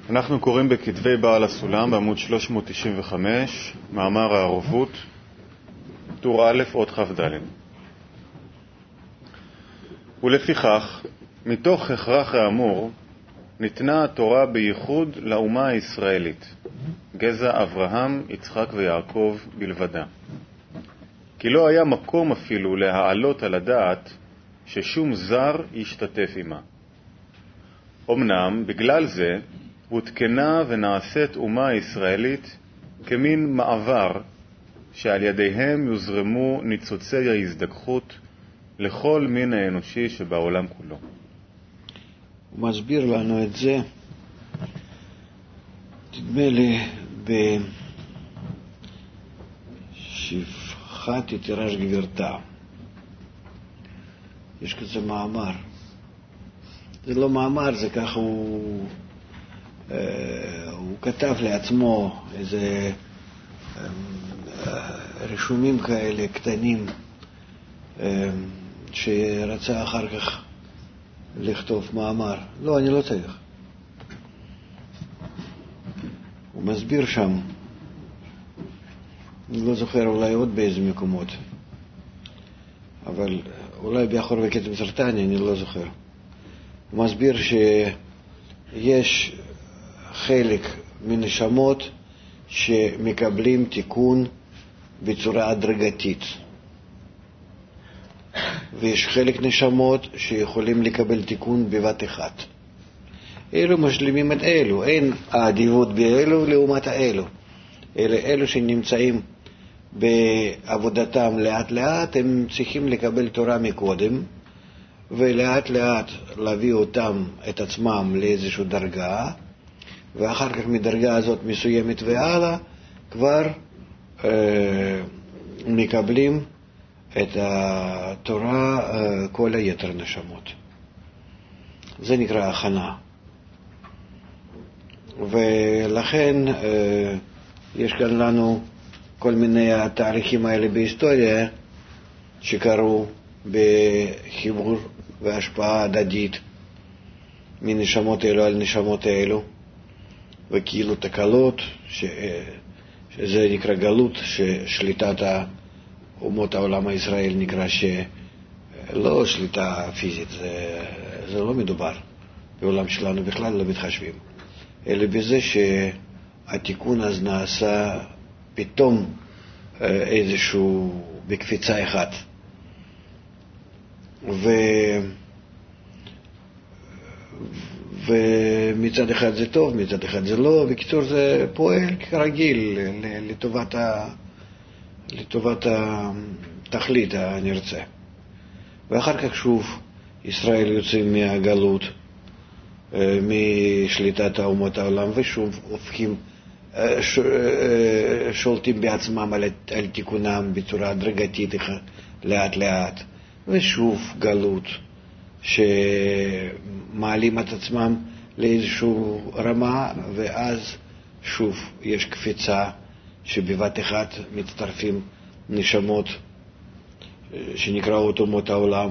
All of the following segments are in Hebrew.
אנחנו קוראים בכתבי בעל הסולם בעמוד 395, מאמר הערבות, טור א' עוד כ"ד. ולפיכך, מתוך הכרח האמור, ניתנה התורה בייחוד לאומה הישראלית, גזע אברהם, יצחק ויעקב בלבדה. כי לא היה מקום אפילו להעלות על הדעת ששום זר ישתתף עמה. אמנם בגלל זה הותקנה ונעשית אומה הישראלית כמין מעבר שעל ידיהם יוזרמו ניצוצי ההזדככות לכל מין האנושי שבעולם כולו. הוא מסביר לנו את זה, תדמה לי, בשפחת תירש גבירתה. יש כזה מאמר. זה לא מאמר, זה ככה הוא כתב לעצמו איזה רשומים כאלה קטנים שרצה אחר כך לכתוב מאמר. לא, אני לא צריך. הוא מסביר שם, אני לא זוכר, אולי עוד באיזה מקומות, אבל אולי באחור וכתב סרטני, אני לא זוכר. הוא מסביר שיש חלק מנשמות שמקבלים תיקון בצורה הדרגתית, ויש חלק נשמות שיכולים לקבל תיקון בבת אחת. אלו משלימים את אלו, אין העדיבות באלו לעומת האלו. אלו שנמצאים בעבודתם לאט לאט, הם צריכים לקבל תורה מקודם, ולאט לאט להביא אותם, את עצמם, לאיזושהי דרגה, ואחר כך מדרגה הזאת מסוימת והלאה, כבר מקבלים את התורה כל היתר נשמות. זה נקרא הכנה. ולכן יש כאן לנו כל מיני התהליכים האלה בהיסטוריה שקרו בחיבור והשפעה הדדית מנשמות אלו על נשמות אלו, וכאילו תקלות, שזה נקרא גלות, ששליטת אומות העולם הישראל נקרא שלא שליטה פיזית, זה לא מדובר בעולם שלנו, בכלל לא מתחשבים, אלא בזה שהתיקון אז נעשה פתאום איזשהו בקפיצה אחת. ומצד אחד זה טוב, מצד אחד זה לא. בקיצור, זה פועל כרגיל לטובת התכלית הנרצה. ואחר כך שוב ישראל יוצאים מהגלות, משליטת אומות העולם, ושוב הופכים, שולטים בעצמם על תיקונם בצורה הדרגתית לאט לאט, ושוב גלות שמעלים את עצמם לאיזשהו רמה, ואז שוב יש קפיצה שבבת אחת מצטרפים נשמות שנקראות אומות העולם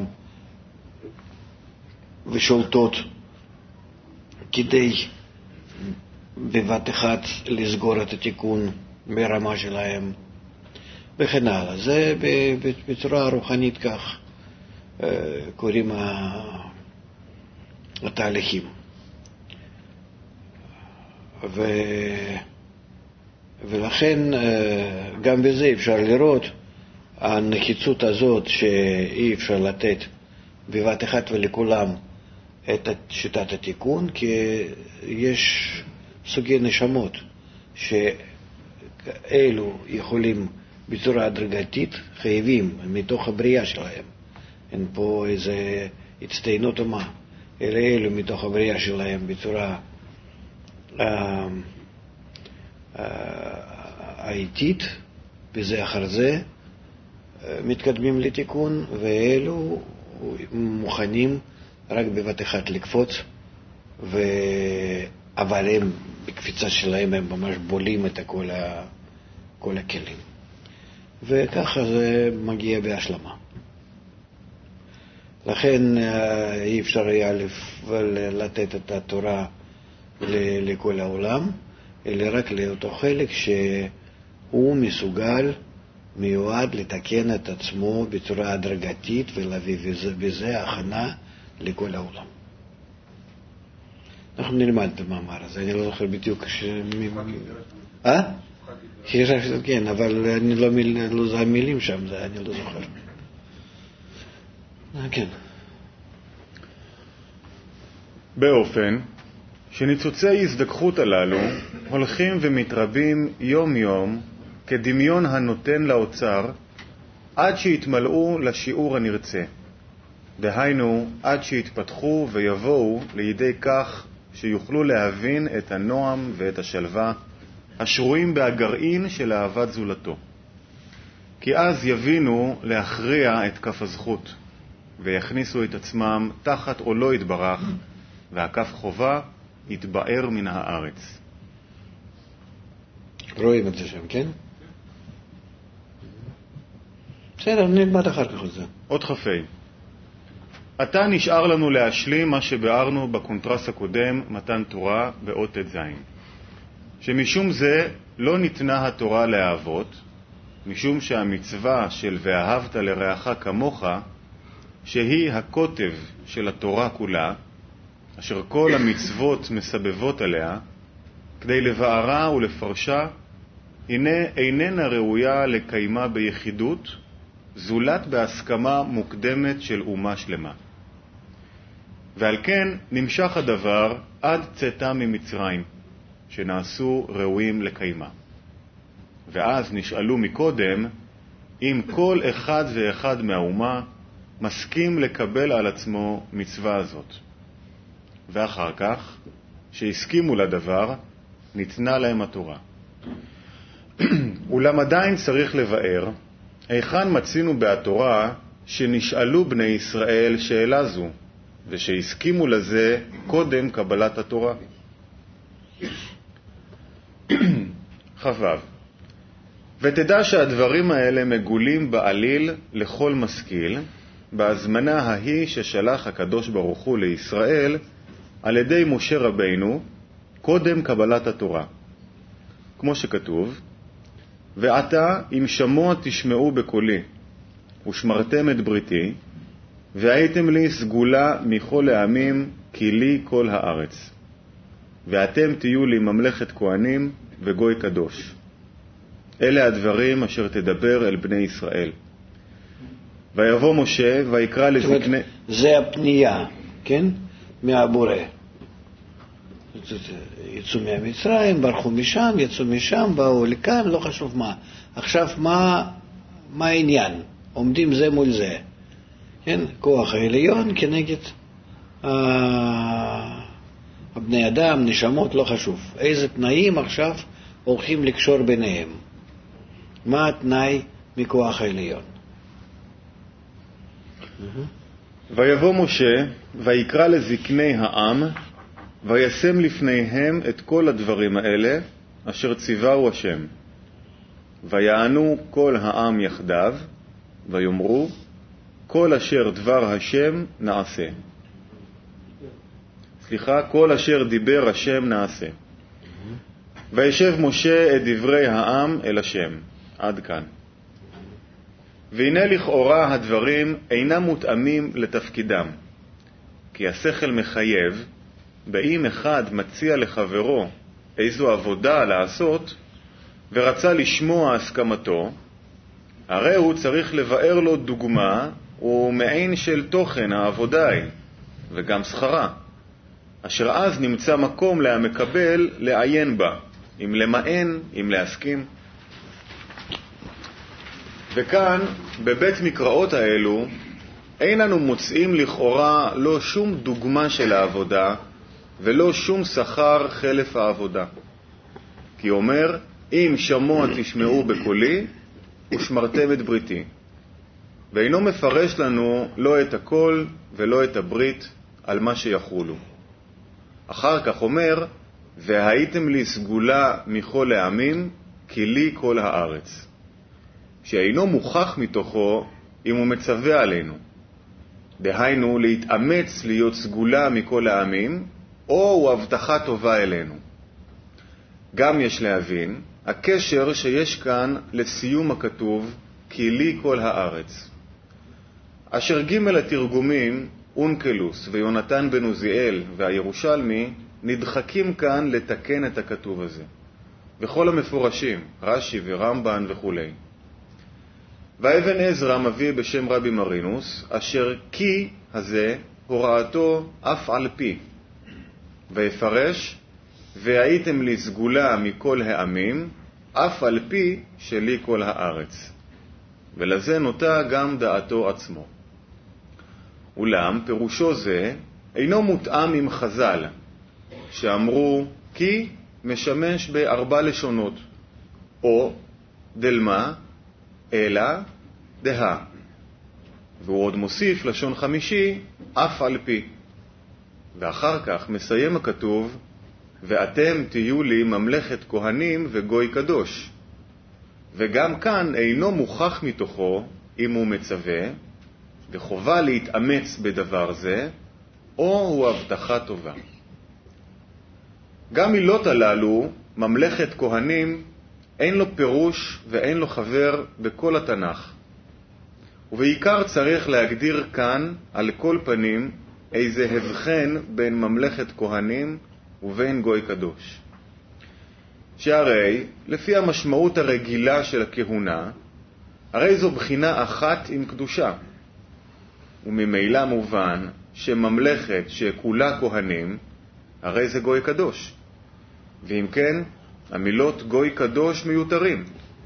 ושולטות כדי בבת אחת לסגור את התיקון ברמה שלהם וכן הלאה. זה בצורה רוחנית כך קוראים התהליכים. ולכן גם בזה אפשר לראות הנחיצות הזאת שאי אפשר לתת בבת אחת ולכולם את שיטת התיקון, כי יש סוגי נשמות שאלו יכולים בצורה הדרגתית, חייבים מתוך הבריאה שלהם. אין פה איזה הצטיינות או מה, אלא אלו מתוך הבריאה שלהם בצורה האיטית, בזה אחר זה מתקדמים לתיקון, ואלו מוכנים רק בבת אחת לקפוץ, אבל הם בקפיצה שלהם הם ממש בולים את כל הכלים, וככה זה מגיע בהשלמה. לכן אי אפשר היה לתת את התורה לכל העולם, אלא רק לאותו חלק שהוא מסוגל, מיועד לתקן את עצמו בצורה הדרגתית ולהביא בזה הכנה לכל העולם. אנחנו נלמד את המאמר הזה, אני לא זוכר בדיוק כן, אבל אני לא זה המילים שם, אני לא זוכר. כן. באופן שניצוצי הזדככות הללו הולכים ומתרבים יום יום כדמיון הנותן לאוצר עד שיתמלאו לשיעור הנרצה. דהיינו, עד שיתפתחו ויבואו לידי כך שיוכלו להבין את הנועם ואת השלווה השרויים בהגרעין של אהבת זולתו. כי אז יבינו להכריע את כף הזכות, ויכניסו את עצמם תחת עולו יתברך, והכף חובה יתבאר מן הארץ. רואים את זה שם, כן? בסדר, נלמד אחר כך את זה. עוד חפי. עתה נשאר לנו להשלים מה שבארנו בקונטרס הקודם, מתן תורה, באות ט"ז. שמשום זה לא ניתנה התורה לאהבות, משום שהמצווה של ואהבת לרעך כמוך, שהיא הכותב של התורה כולה, אשר כל המצוות מסבבות עליה, כדי לבארה ולפרשה, הנה איננה ראויה לקיימה ביחידות, זולת בהסכמה מוקדמת של אומה שלמה. ועל כן נמשך הדבר עד צאתה ממצרים, שנעשו ראויים לקיימה. ואז נשאלו מקודם, אם כל אחד ואחד מהאומה מסכים לקבל על עצמו מצווה הזאת. ואחר כך, שהסכימו לדבר, ניתנה להם התורה. אולם עדיין צריך לבאר, היכן מצינו בתורה שנשאלו בני ישראל שאלה זו, ושהסכימו לזה קודם קבלת התורה. חבב. ותדע שהדברים האלה מגולים בעליל לכל משכיל, בהזמנה ההיא ששלח הקדוש ברוך הוא לישראל על ידי משה רבינו קודם קבלת התורה. כמו שכתוב, ועתה אם שמוע תשמעו בקולי, ושמרתם את בריתי, והייתם לי סגולה מכל העמים, כי לי כל הארץ. ואתם תהיו לי ממלכת כהנים וגוי קדוש. אלה הדברים אשר תדבר אל בני ישראל. ויבוא משה ויקרא לזקני... זה הפנייה, כן? מהבורא. יצאו מהמצרים, ברחו משם, יצאו משם, באו לכאן, לא חשוב מה. עכשיו מה העניין? עומדים זה מול זה. כן? כוח העליון כנגד הבני אדם, נשמות, לא חשוב. איזה תנאים עכשיו הולכים לקשור ביניהם? מה התנאי מכוח העליון? ויבוא משה ויקרא לזקני העם וישם לפניהם את כל הדברים האלה אשר ציווהו השם. ויענו כל העם יחדיו ויאמרו כל אשר דבר השם נעשה. כל אשר דיבר השם נעשה. וישב משה את דברי העם אל השם. עד כאן. והנה לכאורה הדברים אינם מותאמים לתפקידם, כי השכל מחייב, באם אחד מציע לחברו איזו עבודה לעשות, ורצה לשמוע הסכמתו, הרי הוא צריך לבאר לו דוגמה ומעין של תוכן העבודה היא, וגם שכרה, אשר אז נמצא מקום להמקבל לעיין בה, אם למען, אם להסכים. וכאן, בבית מקראות האלו, אין לנו מוצאים לכאורה לא שום דוגמה של העבודה, ולא שום שכר חלף העבודה. כי אומר, אם שמוע תשמעו בקולי, ושמרתם את בריתי. ואינו מפרש לנו לא את הכל ולא את הברית על מה שיחולו. אחר כך אומר, והייתם לי סגולה מכל העמים, כי לי כל הארץ. שאינו מוכח מתוכו אם הוא מצווה עלינו. דהיינו להתאמץ להיות סגולה מכל העמים, או הוא הבטחה טובה אלינו. גם יש להבין הקשר שיש כאן לסיום הכתוב כי לי כל הארץ. אשר ג' התרגומים, אונקלוס ויונתן בן עוזיאל והירושלמי, נדחקים כאן לתקן את הכתוב הזה. וכל המפורשים, רש"י ורמב"ן וכו'. ואבן עזרא מביא בשם רבי מרינוס, אשר כי הזה הוראתו אף על פי. ויפרש, והייתם לי סגולה מכל העמים, אף על פי שלי כל הארץ. ולזה נוטה גם דעתו עצמו. אולם פירושו זה אינו מותאם עם חז"ל, שאמרו כי משמש בארבע לשונות, או דלמה, אלא, דה. והוא עוד מוסיף לשון חמישי, אף על פי. ואחר כך מסיים הכתוב, ואתם תהיו לי ממלכת כהנים וגוי קדוש. וגם כאן אינו מוכח מתוכו אם הוא מצווה, וחובה להתאמץ בדבר זה, או הוא הבטחה טובה. גם מילות הללו, ממלכת כהנים, אין לו פירוש ואין לו חבר בכל התנ"ך. ובעיקר צריך להגדיר כאן על כל פנים איזה הבחן בין ממלכת כהנים ובין גוי קדוש. שהרי לפי המשמעות הרגילה של הכהונה, הרי זו בחינה אחת עם קדושה. וממילא מובן שממלכת שכולה כהנים, הרי זה גוי קדוש. ואם כן, המילות גוי קדוש מיותרים.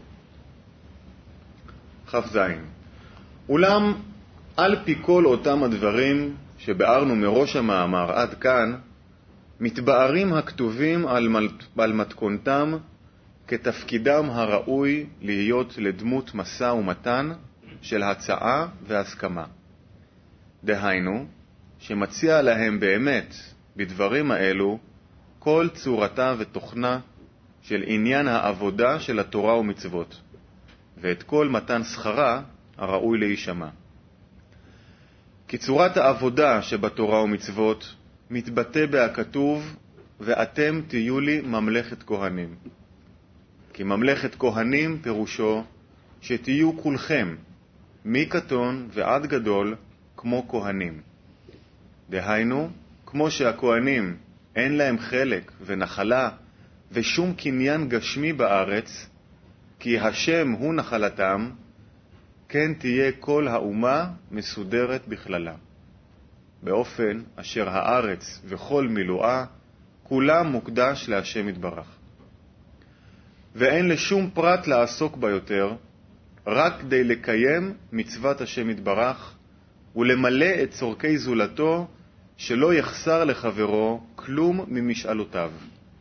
כ"ז. אולם על פי כל אותם הדברים שבארנו מראש המאמר עד כאן, מתבארים הכתובים על מתכונתם כתפקידם הראוי להיות לדמות משא ומתן של הצעה והסכמה. דהיינו, שמציע להם באמת בדברים האלו כל צורתה ותוכנה של עניין העבודה של התורה ומצוות, ואת כל מתן שכרה הראוי להישמע. כי צורת העבודה שבתורה ומצוות מתבטא בהכתוב, ואתם תהיו לי ממלכת כהנים. כי ממלכת כהנים פירושו שתהיו כולכם, מקטון ועד גדול, כמו כהנים. דהיינו, כמו שהכהנים אין להם חלק ונחלה ושום קניין גשמי בארץ, כי השם הוא נחלתם, כן תהיה כל האומה מסודרת בכללה. באופן אשר הארץ וכל מילואה, כולם מוקדש להשם יתברך. ואין לשום פרט לעסוק בה יותר, רק כדי לקיים מצוות השם יתברך, ולמלא את צורכי זולתו, שלא יחסר לחברו כלום ממשאלותיו.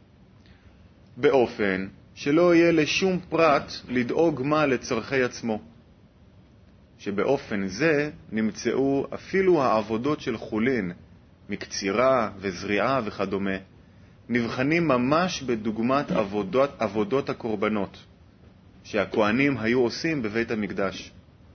באופן שלא יהיה לשום פרט לדאוג מה לצורכי עצמו. שבאופן זה נמצאו אפילו העבודות של חולין, מקצירה וזריעה וכדומה, נבחנים ממש בדוגמת עבודות הקורבנות, שהכהנים היו עושים בבית המקדש.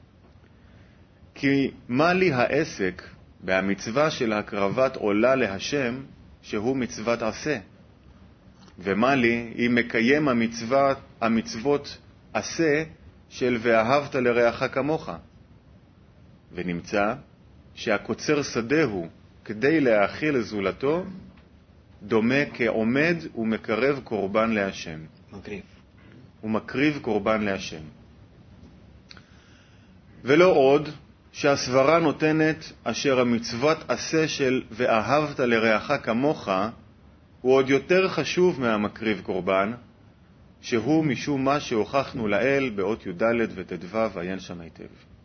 כי מה לי העסק בהמצווה של הקרבת עולה להשם, שהוא מצוות עשה? ומה לי אם מקיים המצוות עשה של ואהבת לרעך כמוך? ונמצא שהקוצר שדהו כדי להאכיל זולתו, דומה כעומד ומקרב קורבן להשם. ומקריב קורבן להשם. ולא עוד שהסברה נותנת אשר המצוות עשה של ואהבת לרעך כמוך הוא עוד יותר חשוב מהמקריב קורבן, שהוא משום מה שהוכחנו לאל באות י"ד וט"ו עיין שם היטב.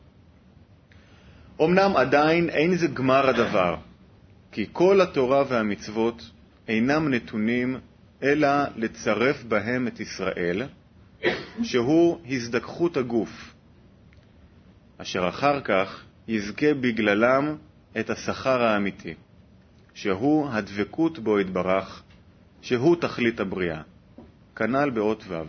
אמנם עדיין אין זה גמר הדבר, כי כל התורה והמצוות אינם נתונים אלא לצרף בהם את ישראל, שהוא הזדככות הגוף, אשר אחר כך יזכה בגללם את השכר האמיתי, שהוא הדבקות בו יתברך, שהוא תכלית הבריאה. כנ"ל באות ו'.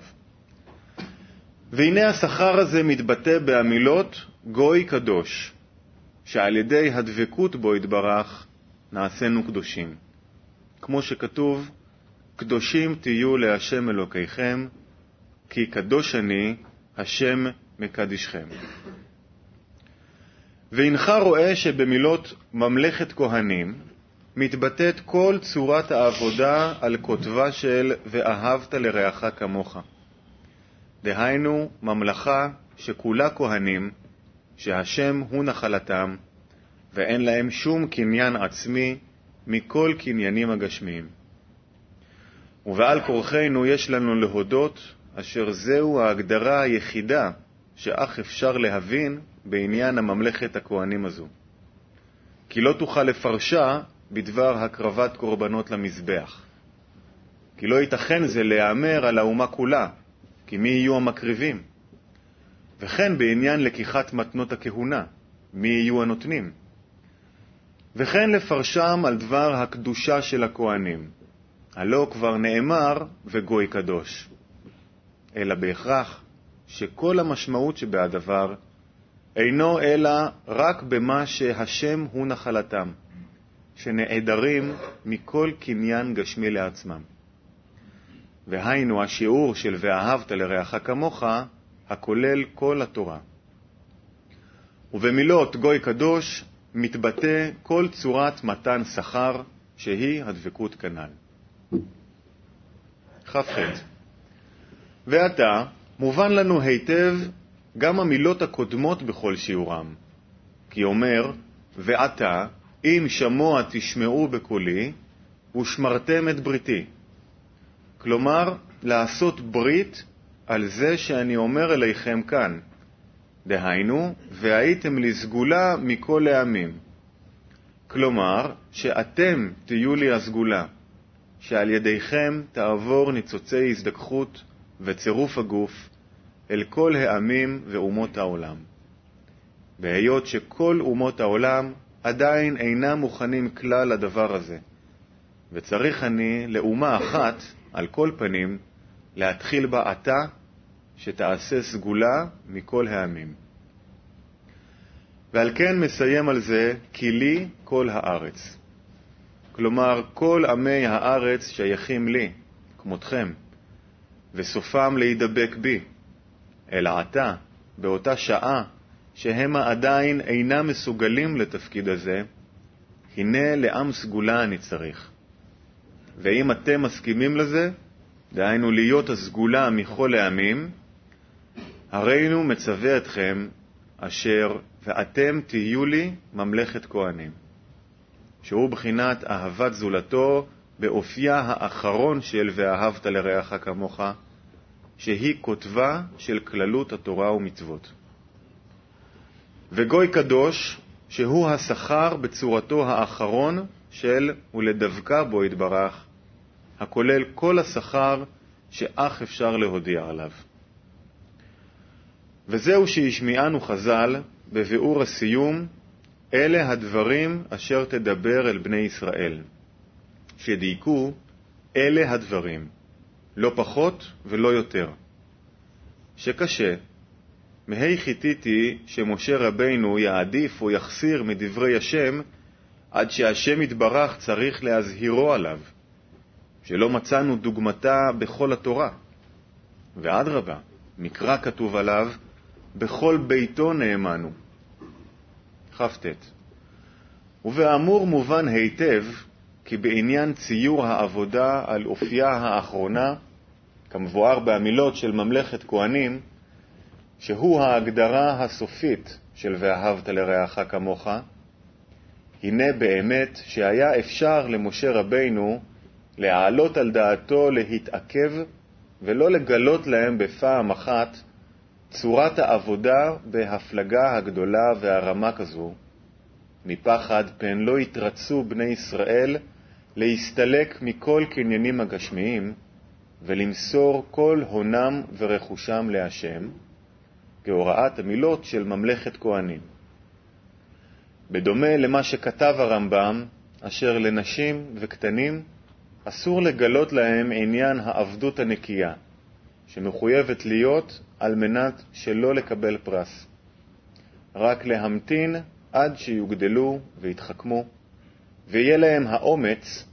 והנה השכר הזה מתבטא במילות גוי קדוש, שעל ידי הדבקות בו יתברך נעשינו קדושים. כמו שכתוב, קדושים תהיו להשם אלוקיכם, כי קדוש אני, השם מקדישכם. והנך רואה שבמילות ממלכת כהנים מתבטאת כל צורת העבודה על כותבה של ואהבת לרעך כמוך. דהיינו ממלכה שכולה כהנים, שהשם הוא נחלתם, ואין להם שום קניין עצמי מכל קניינים הגשמיים. ובעל כורחנו יש לנו להודות, אשר זהו ההגדרה היחידה שאך אפשר להבין בעניין הממלכת הכהנים הזו. כי לא תוכל לפרשה בדבר הקרבת קורבנות למזבח. כי לא ייתכן זה להיאמר על האומה כולה, כי מי יהיו המקריבים? וכן בעניין לקיחת מתנות הכהונה, מי יהיו הנותנים? וכן לפרשם על דבר הקדושה של הכהנים, הלא כבר נאמר וגוי קדוש. אלא בהכרח שכל המשמעות שבהדבר אינו אלא רק במה שהשם הוא נחלתם, שנעדרים מכל קניין גשמי לעצמם. והיינו השיעור של ואהבת לרעך כמוך, הכולל כל התורה. ובמילות גוי קדוש מתבטא כל צורת מתן שכר, שהיא הדבקות כנ"ל. כ"ח. ועתה מובן לנו היטב גם המילות הקודמות בכל שיעורם. כי אומר, ועתה אם שמוע תשמעו בקולי, ושמרתם את בריתי. כלומר, לעשות ברית על זה שאני אומר אליכם כאן. דהיינו, והייתם לי סגולה מכל העמים. כלומר, שאתם תהיו לי הסגולה, שעל ידיכם תעבור ניצוצי הזדככות וצירוף הגוף אל כל העמים ואומות העולם. בהיות שכל אומות העולם עדיין אינם מוכנים כלל לדבר הזה, וצריך אני לאומה אחת, על כל פנים, להתחיל בה עתה, שתעשה סגולה מכל העמים. ועל כן מסיים על זה, כי לי כל הארץ. כלומר, כל עמי הארץ שייכים לי, כמותכם, וסופם להידבק בי. אלא עתה, באותה שעה, שהם עדיין אינם מסוגלים לתפקיד הזה, הנה לעם סגולה אני צריך. ואם אתם מסכימים לזה, דהיינו להיות הסגולה מכל העמים, הרינו מצווה אתכם, אשר ואתם תהיו לי ממלכת כהנים. שהוא בחינת אהבת זולתו באופייה האחרון של ואהבת לרעך כמוך, שהיא כותבה של כללות התורה ומצוות. וגוי קדוש, שהוא השכר בצורתו האחרון של ולדבקה בו יתברך, הכולל כל השכר שאך אפשר להודיע עליו. וזהו שהשמיענו חז"ל בביאור הסיום, אלה הדברים אשר תדבר אל בני ישראל. שדייקו, אלה הדברים, לא פחות ולא יותר. שקשה, מהי חיתיתי שמשה רבינו יעדיף או יחסיר מדברי השם, עד שהשם יתברך צריך להזהירו עליו, שלא מצאנו דוגמתה בכל התורה. ואדרבה, מקרא כתוב עליו, בכל ביתו נאמנו. כ"ט. ובאמור מובן היטב, כי בעניין ציור העבודה על אופייה האחרונה, כמבואר במילות של ממלכת כהנים, שהוא ההגדרה הסופית של ואהבת לרעך כמוך, הנה באמת שהיה אפשר למשה רבינו להעלות על דעתו להתעכב ולא לגלות להם בפעם אחת צורת העבודה בהפלגה הגדולה והרמה כזו, מפחד פן לא יתרצו בני ישראל להסתלק מכל קניינים הגשמיים ולמסור כל הונם ורכושם להשם, כהוראת המילות של ממלכת כהנים. בדומה למה שכתב הרמב"ם, אשר לנשים וקטנים אסור לגלות להם עניין העבדות הנקייה, שמחויבת להיות על מנת שלא לקבל פרס. רק להמתין עד שיוגדלו ויתחכמו, ויהיה להם האומץ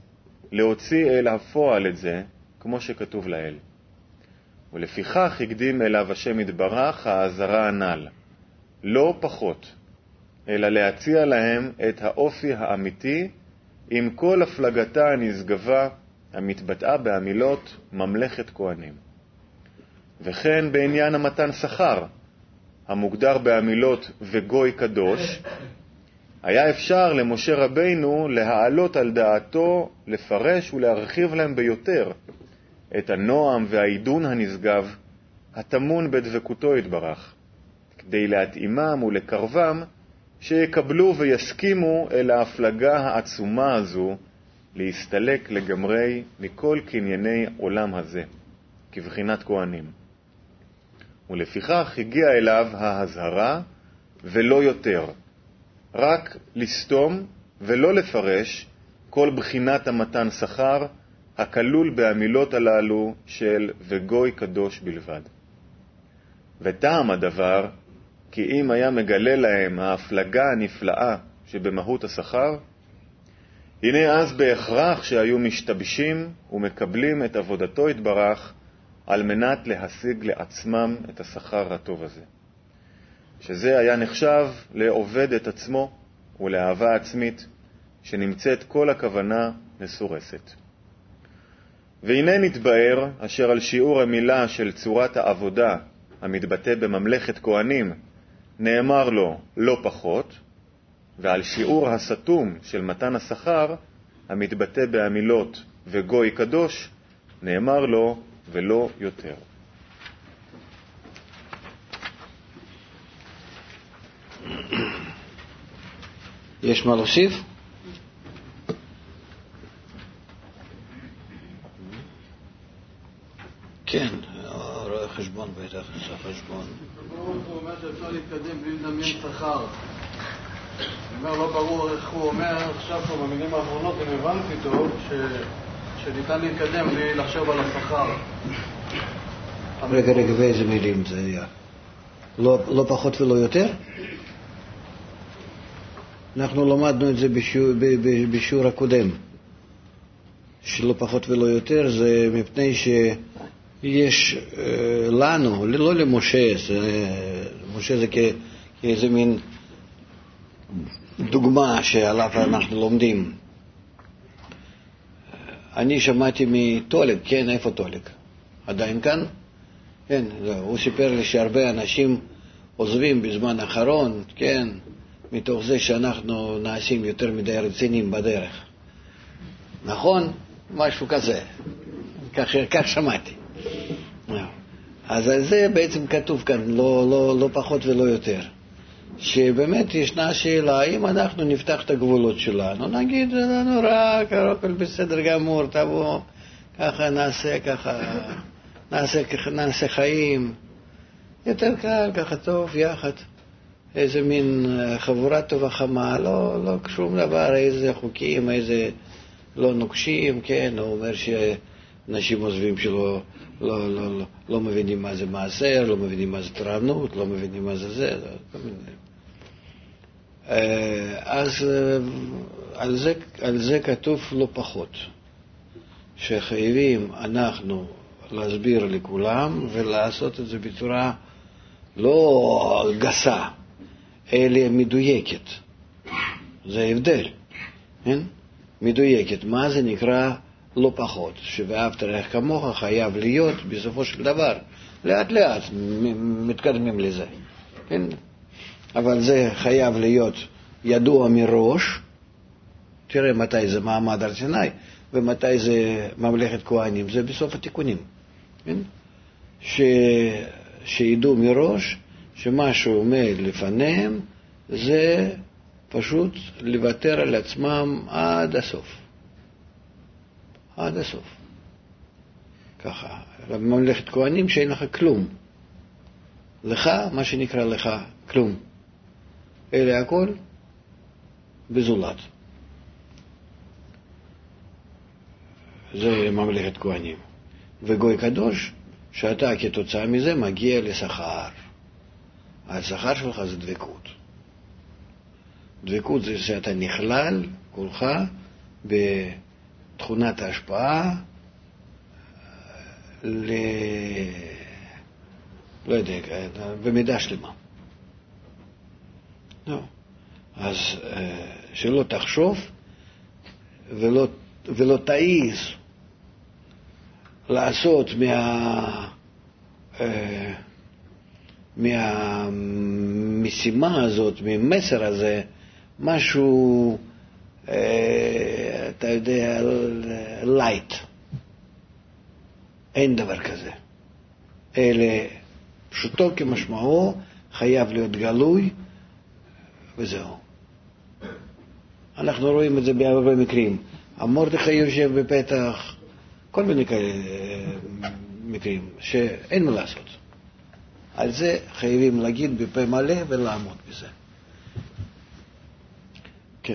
להוציא אל הפועל את זה, כמו שכתוב לאל. ולפיכך הקדים אליו השם יתברך האזהרה הנ"ל, לא פחות, אלא להציע להם את האופי האמיתי עם כל הפלגתה הנשגבה המתבטאה בעמילות ממלכת כהנים. וכן בעניין המתן שכר, המוגדר בעמילות וגוי קדוש, היה אפשר למשה רבינו להעלות על דעתו, לפרש ולהרחיב להם ביותר את הנועם והעידון הנשגב הטמון בדבקותו יתברך, כדי להתאימם ולקרבם שיקבלו ויסכימו אל ההפלגה העצומה הזו להסתלק לגמרי מכל קנייני עולם הזה, כבחינת כהנים. ולפיכך הגיע אליו ההזהרה ולא יותר, רק לסתום ולא לפרש כל בחינת המתן שכר הכלול בעמילות הללו של וגוי קדוש בלבד. וטעם הדבר, כי אם היה מגלה להם ההפלגה הנפלאה שבמהות השכר, הנה אז בהכרח שהיו משתבשים ומקבלים את עבודתו יתברך על מנת להשיג לעצמם את השכר הטוב הזה. שזה היה נחשב לעובד את עצמו ולאהבה עצמית שנמצאת כל הכוונה מסורסת. והנה נתבאר אשר על שיעור המילה של צורת העבודה המתבטא בממלכת כהנים נאמר לו לא פחות, ועל שיעור הסתום של מתן השכר המתבטא בעמילות וגוי קדוש נאמר לו ולא יותר. יש מה להוסיף? כן, רואה חשבון בטח, עשה חשבון. הוא אומר שאפשר להתקדם בלי לדמיין שכר. הוא אומר לא ברור איך הוא אומר עכשיו פה במילים האחרונות, אם הבנתי טוב, שניתן להתקדם בלי לחשוב על השכר. רגע, באיזה מילים זה היה? לא פחות ולא יותר? אנחנו למדנו את זה בשיעור הקודם, שלא פחות ולא יותר, זה מפני שיש לנו, לא למשה, משה זה כאיזה מין דוגמה שעליו אנחנו לומדים. אני שמעתי מטולק, כן, איפה טולק? עדיין כאן? כן, הוא סיפר לי שהרבה אנשים עוזבים בזמן האחרון, כן, מתוך זה שאנחנו נעשים יותר מדי רציניים בדרך. נכון? משהו כזה. כך שמעתי. אז זה בעצם כתוב כאן, לא פחות ולא יותר. שבאמת ישנה שאלה, אם אנחנו נפתח את הגבולות שלנו, נגיד, זה נורא, הכל בסדר גמור, תבוא, ככה נעשה חיים, יותר קל, ככה טוב, יחד. איזה מין חבורה טובה חמה, לא שום דבר, איזה חוקים, איזה לא נוקשים, כן, הוא אומר שאנשים עוזבים שלא לא מבינים מה זה מעשר, לא מבינים מה זה תורנות, לא מבינים מה זה, אז על זה כתוב לא פחות, שחייבים אנחנו להסביר לכולם ולעשות את זה בצורה לא גסה, אלא מדויקת. זה הבדל, כן? מדויקת. מה זה נקרא לא פחות? ואהבת לרעך כמוך חייב להיות בסופו של דבר. לאט לאט מתקדמים לזה, כן? אבל זה חייב להיות ידוע מראש. תראה מתי זה מעמד הר סיני ומתי זה ממלכת כהנים. זה בסוף התיקונים, כן? שידעו מראש שמה שעומד לפניהם זה פשוט לוותר על עצמם עד הסוף. עד הסוף. ככה. בממלכת כהנים שאין לך כלום. לך, מה שנקרא לך, כלום. אלה הכל בזולת. זה ממלכת כהנים. וגוי קדוש, שאתה כתוצאה מזה מגיע לשכר. השכר שלך זה דבקות. דבקות זה שאתה נכלל כולך תכונת ההשפעה לא יודע, במידה שלמה. לא. אז שלא תחשוב ולא תעיז לעשות מהמשימה הזאת, ממסר הזה, משהו, אתה יודע, לייט. אין דבר כזה. אלה פשוטו כמשמעו, חייב להיות גלוי, וזהו. אנחנו רואים את זה בהרבה מקרים. מרדכי יושב בפתח, כל מיני כאלה מקרים שאין מה לעשות. על זה חייבים להגיד בפה מלא ולעמוד בזה. כן.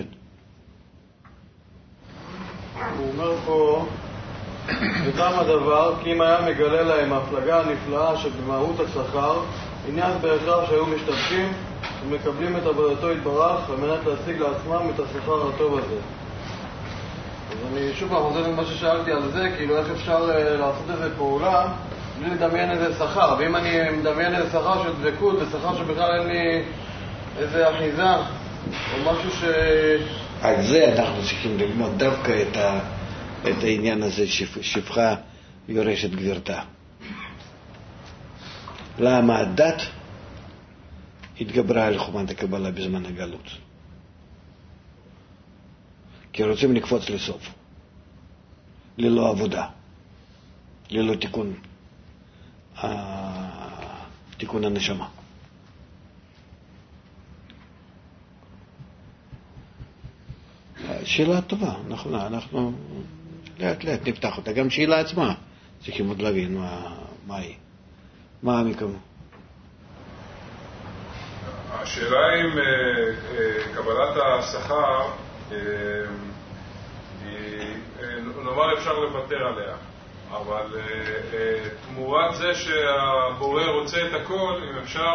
הוא אומר פה, וגם הדבר, כי אם היה מגלה להם ההפלגה הנפלאה שבמהות השכר, עניין בהכרח שהיו משתמשים ומקבלים את עבודתו יתברך על מנת להשיג לעצמם את השכר הטוב הזה. אז אני שוב חוזר למה ששאלתי על זה, כאילו איך אפשר לעשות איזה פעולה בלי לדמיין איזה שכר, ואם אני מדמיין איזה שכר של דבקות ושכר שבכלל אין לי איזה אחיזה או משהו על זה אנחנו צריכים ללמוד דווקא את העניין הזה שפחה יורשת גבירתה. למה הדת התגברה על חומת הקבלה בזמן הגלות? כי רוצים לקפוץ לסוף, ללא עבודה, ללא תיקון הנשמה. שאלה טובה, אנחנו לאט לאט נפתח אותה. גם שאלה עצמה צריכים עוד להבין מה היא. מה המקום? השאלה אם קבלת השכר, נאמר אפשר לוותר עליה, אבל תמורת זה שהבורא רוצה את הכל, אם אפשר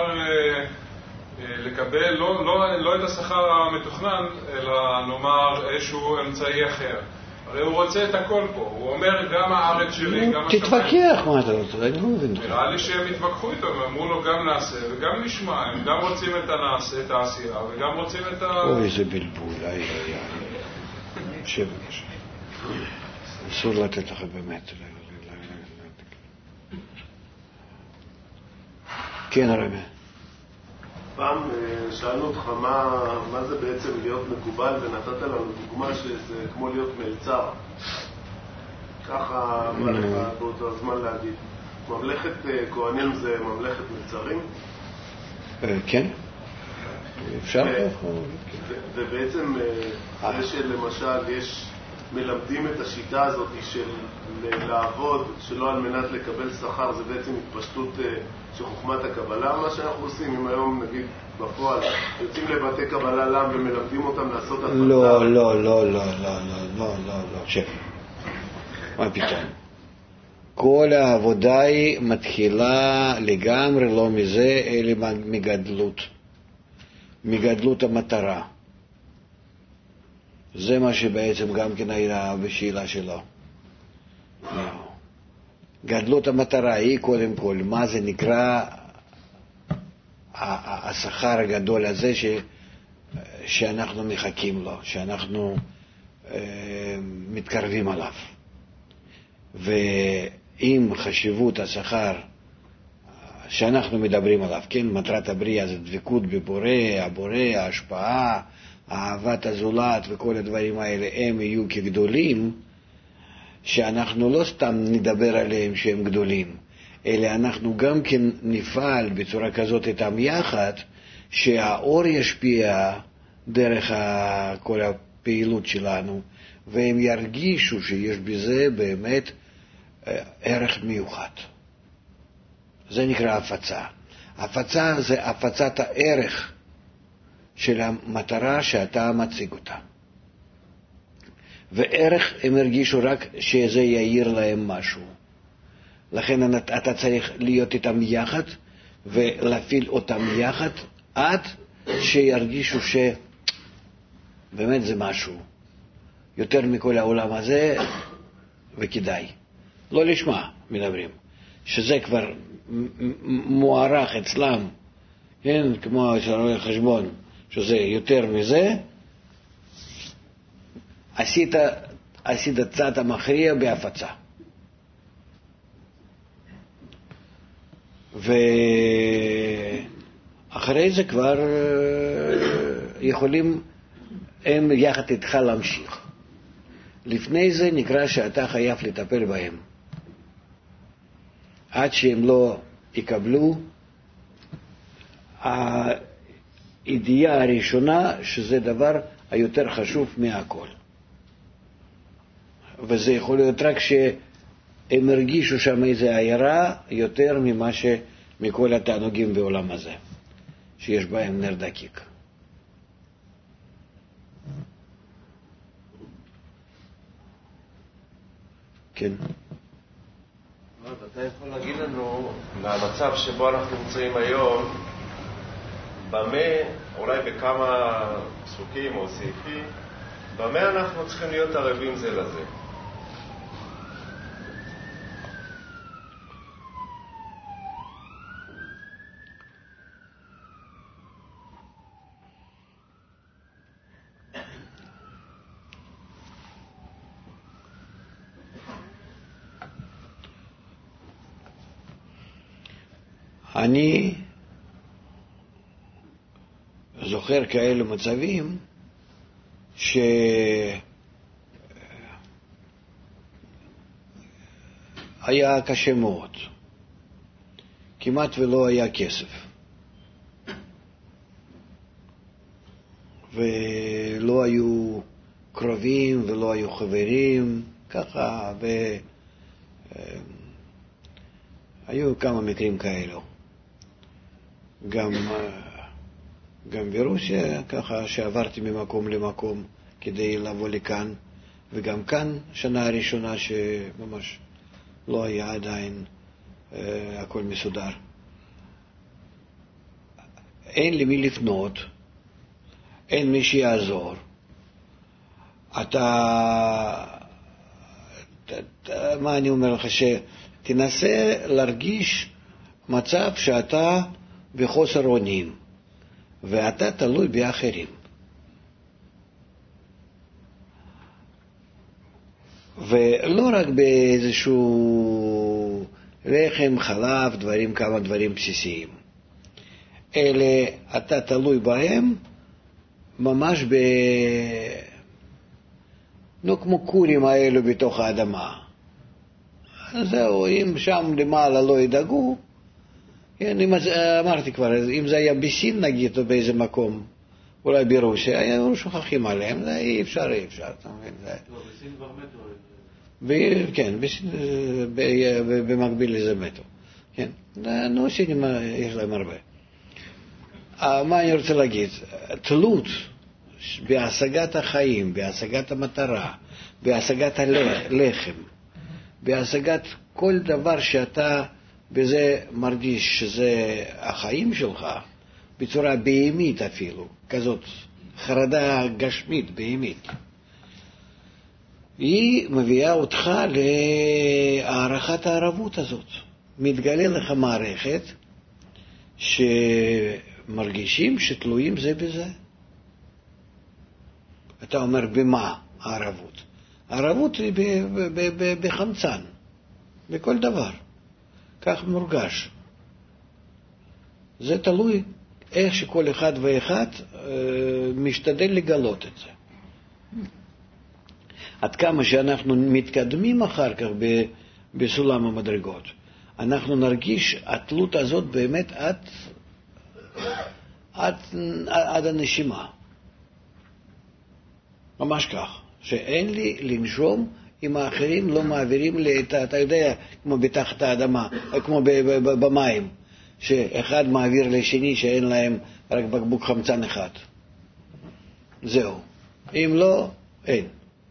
לקבל לא את השכר המתוכנן, אלא נאמר איזשהו אמצעי אחר. הרי הוא רוצה את הכל פה, הוא אומר גם הארץ שלי, גם השמיים. תתווכח, מה אתה רוצה? אני לא מבין. נראה לי שהם התווכחו איתו, הם אמרו לו גם נעשה וגם נשמע, הם גם רוצים את העשייה וגם רוצים את אוי, איזה בלבול, שב בבקשה. אסור לתת לך באמת. כן, הרב. פעם שאלנו אותך מה זה בעצם להיות מקובל, ונתת לנו דוגמה שזה כמו להיות מלצר. ככה בא לך באותו הזמן להגיד. ממלכת כהנים זה ממלכת מלצרים? כן. אפשר כך? ובעצם זה שלמשל יש מלמדים את השיטה הזאת של לעבוד שלא על מנת לקבל שכר, זה בעצם התפשטות של חוכמת הקבלה. מה שאנחנו עושים, אם היום נגיד בפועל יוצאים לבתי קבלה לם ומלמדים אותם לעשות הפצה. לא, שב. מה פתאום? כל העבודה היא מתחילה לגמרי לא מזה, אלא מגדלות המטרה. זה מה שבעצם גם כן היה בשאלה שלו. גדלות המטרה היא קודם כל, מה זה נקרא השכר הגדול הזה שאנחנו מחכים לו, שאנחנו מתקרבים עליו. ואם חשיבות השכר שאנחנו מדברים עליו, כן, מטרת הבריאה זה דבקות בבורא, הבורא, ההשפעה, אהבת הזולת וכל הדברים האלה, הם יהיו כגדולים, שאנחנו לא סתם נדבר עליהם שהם גדולים, אלא אנחנו גם כן נפעל בצורה כזאת איתם יחד, שהאור ישפיע דרך כל הפעילות שלנו, והם ירגישו שיש בזה באמת ערך מיוחד. זה נקרא הפצה. הפצה זה הפצת הערך של המטרה שאתה מציג אותה. וערך הם הרגישו רק שזה יאיר להם משהו. לכן אתה צריך להיות איתם יחד ולהפעיל אותם יחד עד שירגישו שבאמת זה משהו. יותר מכל העולם הזה, וכדאי. לא לשמה מדברים. שזה כבר מוערך אצלם, כן, כמו רואה חשבון, שזה יותר מזה, עשית צד המכריע בהפצה. ואחרי זה כבר יכולים הם יחד איתך להמשיך. לפני זה נקרא שאתה חייב לטפל בהם. עד שהם לא יקבלו הידיעה הראשונה שזה דבר היותר חשוב מהכל. וזה יכול להיות רק שהם הרגישו שם איזו עיירה יותר מכל התענוגים בעולם הזה, שיש בהם נר דקיק. כן. אתה יכול להגיד לנו, מהמצב שבו אנחנו נמצאים היום, במה, אולי בכמה פסוקים או סעיפים, במה אנחנו צריכים להיות ערבים זה לזה? אני זוכר כאלה מצבים שהיה קשה מאוד, כמעט ולא היה כסף, ולא היו קרובים ולא היו חברים, ככה, היו כמה מקרים כאלו. גם ברוסיה, ככה שעברתי ממקום למקום כדי לבוא לכאן, וגם כאן שנה הראשונה שממש לא היה עדיין הכל מסודר. אין למי לפנות, אין מי שיעזור. מה אני אומר לך? שתנסה להרגיש מצב שאתה בחוסר אונים, ואתה תלוי באחרים. ולא רק באיזשהו לחם, חלב, כמה דברים בסיסיים. אלה אתה תלוי בהם ממש כמו קורים האלו בתוך האדמה. זהו, אם שם למעלה לא ידאגו, אמרתי כבר, אם זה היה בסין נגיד או באיזה מקום, אולי ברוסיה, היו שוכחים עליהם, זה אי אפשר, אתה מבין? לא, בסין כבר מתו. כן, במקביל לזה מתו. כן, נו, סינים יש להם הרבה. מה אני רוצה להגיד? תלות בהשגת החיים, בהשגת המטרה, בהשגת הלחם, בהשגת כל דבר שאתה בזה מרגיש שזה החיים שלך, בצורה בהמית אפילו, כזאת חרדה גשמית, בהמית. היא מביאה אותך להערכת הערבות הזאת. מתגלה לך מערכת שמרגישים שתלויים זה בזה. אתה אומר, במה הערבות? הערבות היא בחמצן, בכל דבר. כך מורגש. זה תלוי איך שכל אחד ואחד משתדל לגלות את זה. עד כמה שאנחנו מתקדמים אחר כך בסולם המדרגות, אנחנו נרגיש התלות הזאת באמת עד הנשימה. ממש כך, שאין לי לנשום אם האחרים לא מעבירים לי אתה יודע, כמו בתחת האדמה, כמו במים, שאחד מעביר לשני שאין להם רק בקבוק חמצן אחד. זהו. אם לא, אין.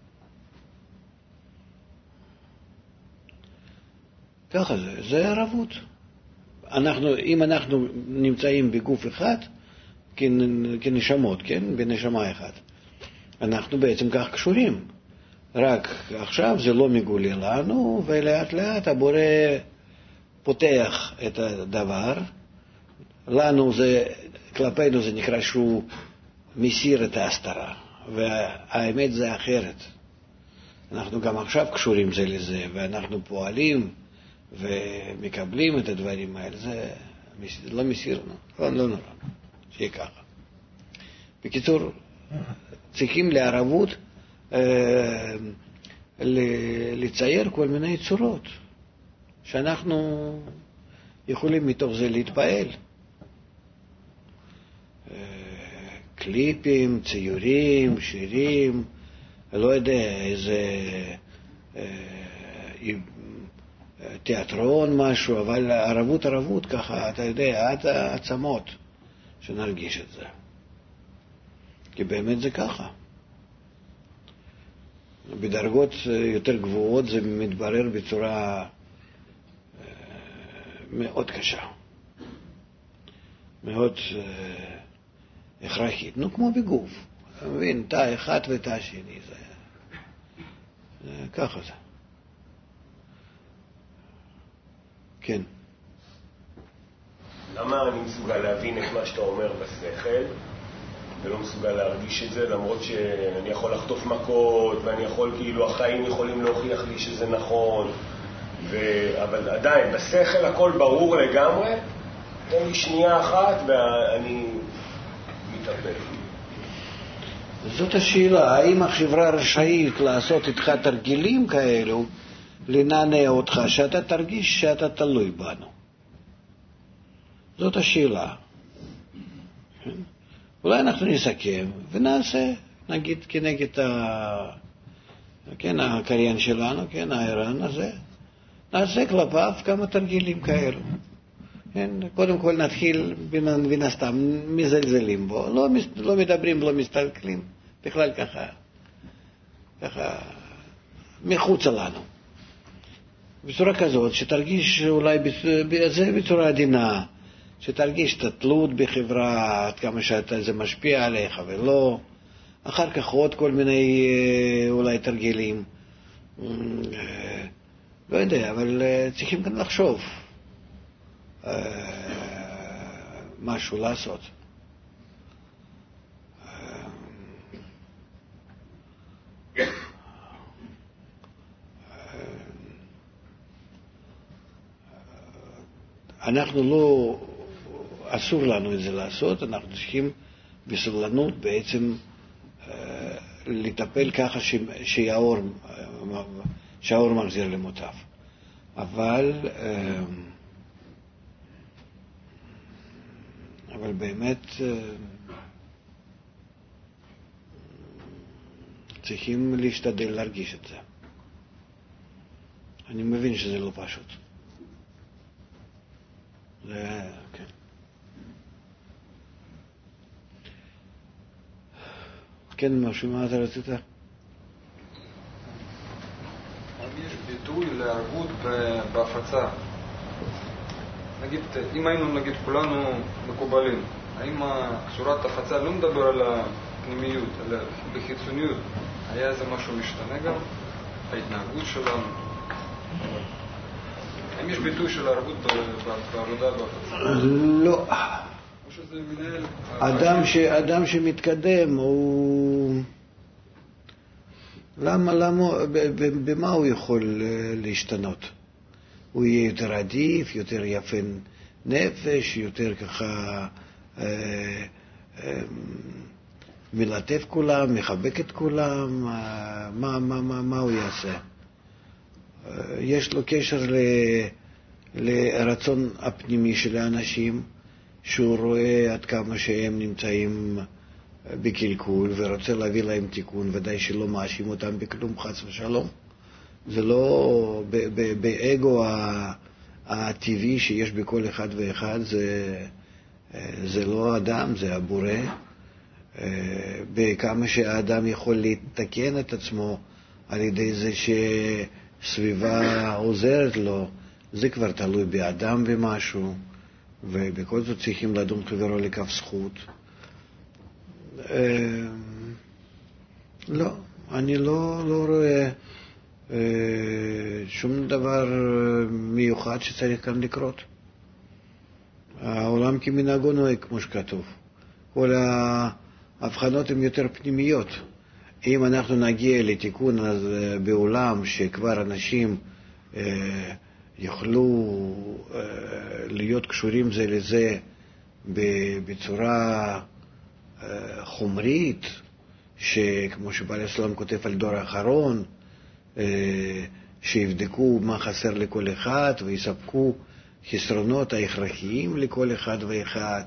ככה זה ערבות. אם אנחנו נמצאים בגוף אחד, כנשמות, כן? בנשמה אחת, אנחנו בעצם כך קשורים. רק עכשיו זה לא מגולה לנו, ולאט לאט הבורא פותח את הדבר. לנו זה, כלפינו זה נקרא שהוא מסיר את ההסתרה, והאמת זה אחרת. אנחנו גם עכשיו קשורים זה לזה, ואנחנו פועלים ומקבלים את הדברים האלה. זה לא מסיר, לא נורא, שיהיה ככה. בקיצור, צריכים לערבות לצייר כל מיני צורות שאנחנו יכולים מתוך זה להתפעל. קליפים, ציורים, שירים, לא יודע, איזה תיאטרון, משהו, אבל ערבות ככה, אתה יודע, עד העצמות שנרגיש את זה. כי באמת זה ככה. בדרגות יותר גבוהות זה מתברר בצורה מאוד קשה. מאוד הכרחית. כמו בגוף. אתה מבין, תא אחד ותא שני. זה ככה זה. כן. למה אני מסוגל להבין את מה שאתה אומר בשכל, ולא מסוגל להרגיש את זה, למרות שאני יכול לחטוף מכות, ואני יכול, כאילו, החיים יכולים להוכיח לי שזה נכון, אבל עדיין, בשכל הכל ברור לגמרי, תן לי שנייה אחת ואני מתאבד. זאת השאלה, האם החברה רשאית לעשות איתך תרגילים כאלו, לנענע אותך, שאתה תרגיש שאתה תלוי בנו? זאת השאלה. אולי אנחנו נסכם ונעשה, נגיד כנגד הקריין שלנו, האיראן הזה, נעשה כלפיו כמה תרגילים כאלו. קודם כל נתחיל מן הסתם, מזלזלים בו, לא מדברים, לא מסתכלים, בכלל ככה מחוץ לנו. בצורה כזאת, שתרגיש אולי זה בצורה עדינה, שתרגיש את התלות בחברה, עד כמה שזה משפיע עליך ולא. אחר כך עוד כל מיני אולי תרגילים. לא יודע, אבל צריכים כאן לחשוב. משהו לעשות. אנחנו לא, אסור לנו את זה לעשות, אנחנו צריכים בסבלנות בעצם לטפל ככה שהאור מחזיר למוטב. אבל באמת צריכים להשתדל להרגיש את זה. אני מבין שזה לא פשוט. כן. כן, משהו, מה אתה רצית? האם יש ביטוי לערבות בהפצה? נגיד, אם היינו כולנו מקובלים, האם צורת ההפצה לא מדבר על הפנימיות, אלא בחיצוניות? היה איזה משהו משתנה גם? ההתנהגות שלנו? האם יש ביטוי של ערבות בעבודה בהפצה? לא. או שזה מנהל... אדם שמתקדם הוא... במה הוא יכול להשתנות? הוא יהיה יותר עדיף, יותר יפה נפש, יותר ככה מלטף כולם, מחבק את כולם, מה הוא יעשה? יש לו קשר לרצון הפנימי של האנשים, שהוא רואה עד כמה שהם נמצאים בקלקול ורוצה להביא להם תיקון, ודאי שלא מאשים אותם בכלום, חס ושלום. זה לא באגו הטבעי שיש בכל אחד ואחד, זה לא אדם, זה הבורא. בכמה שהאדם יכול לתקן את עצמו על ידי זה שסביבה עוזרת לו, זה כבר תלוי באדם ומשהו, ובכל זאת צריכים לדון חברו לכף זכות. לא, אני לא רואה שום דבר מיוחד שצריך כאן לקרות. העולם כמנהגו נוהג, כמו שכתוב. כל ההבחנות הן יותר פנימיות. אם אנחנו נגיע לתיקון בעולם שכבר אנשים יוכלו להיות קשורים זה לזה בצורה חומרית, שכמו שבעל הסולם כותב על דור האחרון, שיבדקו מה חסר לכל אחד ויספקו חסרונות ההכרחיים לכל אחד ואחד.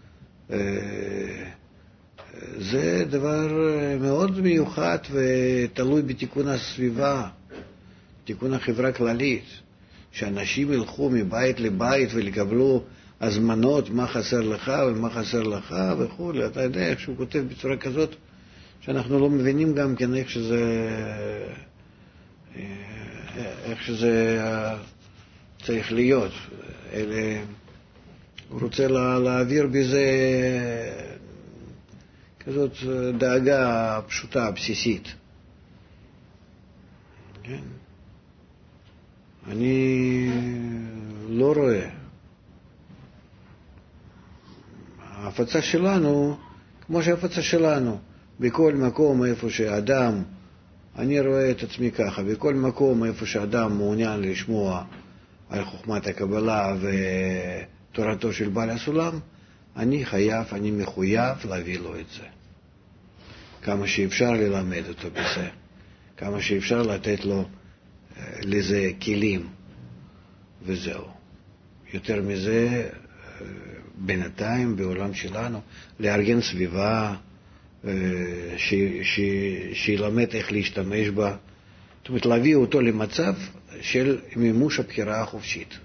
זה דבר מאוד מיוחד ותלוי בתיקון הסביבה, תיקון החברה כללית, שאנשים ילכו מבית לבית ולקבלו הזמנות מה חסר לך ומה חסר לך וכו'. אתה יודע איך שהוא כותב בצורה כזאת שאנחנו לא מבינים גם כן איך שזה צריך להיות. הוא רוצה להעביר בזה כזאת דאגה פשוטה, בסיסית. כן? אני לא רואה. ההפצה שלנו, כמו שההפצה שלנו, בכל מקום איפה שאדם, אני רואה את עצמי ככה, בכל מקום איפה שאדם מעוניין לשמוע על חוכמת הקבלה ותורתו של בעל הסולם, אני מחויב להביא לו את זה. כמה שאפשר ללמד אותו בזה, כמה שאפשר לתת לו לזה כלים, וזהו. יותר מזה, בינתיים בעולם שלנו, לארגן סביבה שילמד איך להשתמש בה, זאת אומרת להביא אותו למצב של מימוש הבחירה החופשית.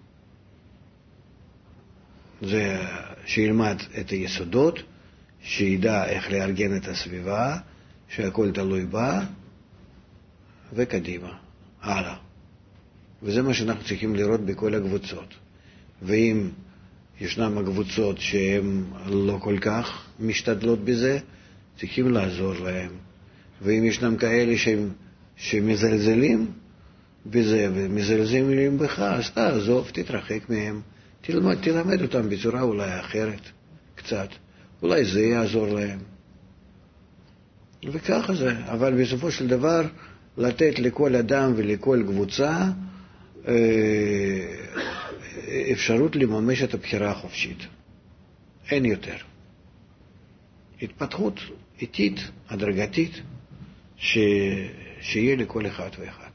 זה שילמד את היסודות, שידע איך לארגן את הסביבה, שהכל תלוי בה, וקדימה, הלאה. וזה מה שאנחנו צריכים לראות בכל הקבוצות. ואם ישנם הקבוצות שהן לא כל כך משתדלות בזה, צריכים לעזור להם. ואם ישנם כאלה שמזלזלים בזה ומזלזלים בך, אז תעזוב, תתרחק מהם, תלמד אותם בצורה אולי אחרת, קצת. אולי זה יעזור להם. וככה זה. אבל בסופו של דבר, לתת לכל אדם ולכל קבוצה אפשרות לממש את הבחירה החופשית. אין יותר. התפתחות איטית, הדרגתית, שיהיה לכל אחד ואחד.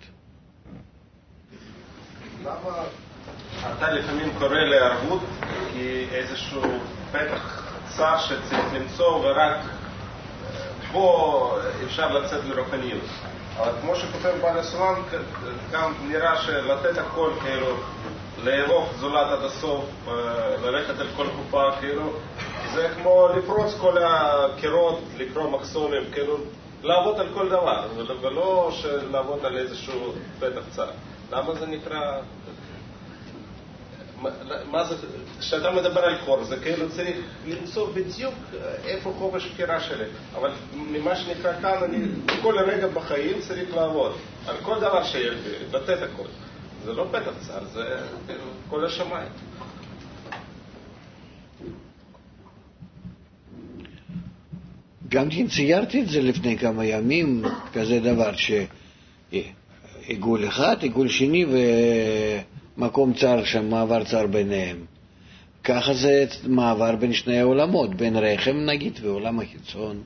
למה אתה לפעמים קורא לערבות כאיזשהו פתח צר שצריך למצוא ורק פה אפשר לצאת לרוחניות? אבל כמו שכותב בעל הסולם, גם נראה שלתת הכל, כאילו, לאהוב זולת עד הסוף, ללכת על כל קופה, כאילו, זה כמו לפרוץ כל הקירות, לקרוא מחסומים, כאילו, לעבוד על כל דבר, ולא לעבוד על איזשהו פתח צר. למה זה נקרא... מה זה, כשאתה מדבר על חור, זה כאילו צריך למצוא בדיוק איפה חופש בחירה שלי. אבל ממה שנקרא כאן, אני כל רגע בחיים צריך לעבוד. על כל דבר שיש לי, לתת הכל. זה לא פתח צר, זה כל השמיים. גם ציירתי את זה לפני כמה ימים, כזה דבר שעיגול אחד, עיגול שני ומקום צר שם, מעבר צר ביניהם. ככה זה מעבר בין שני העולמות, בין רחם נגיד ועולם החיצון.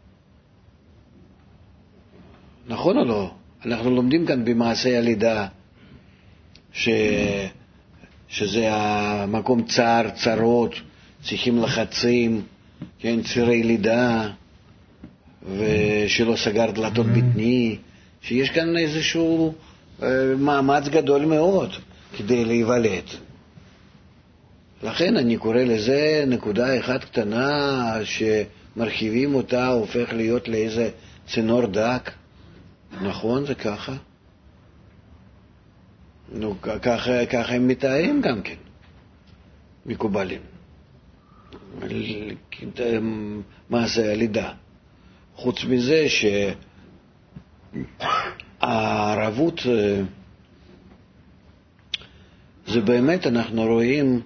נכון או לא? אנחנו לומדים כאן במעשה הלידה שזה המקום צר, צרות, צריכים לחצים, כן, צירי לידה, ושלא סגר דלתות בטני, שיש כאן איזשהו מאמץ גדול מאוד כדי להיוולד. לכן אני קורא לזה נקודה אחת קטנה שמרחיבים אותה, הופך להיות לאיזה צינור דק. נכון, זה ככה. נו, ככה הם מתארים גם כן, מקובלים. מעשה הלידה. חוץ מזה הערבות זה באמת אנחנו רואים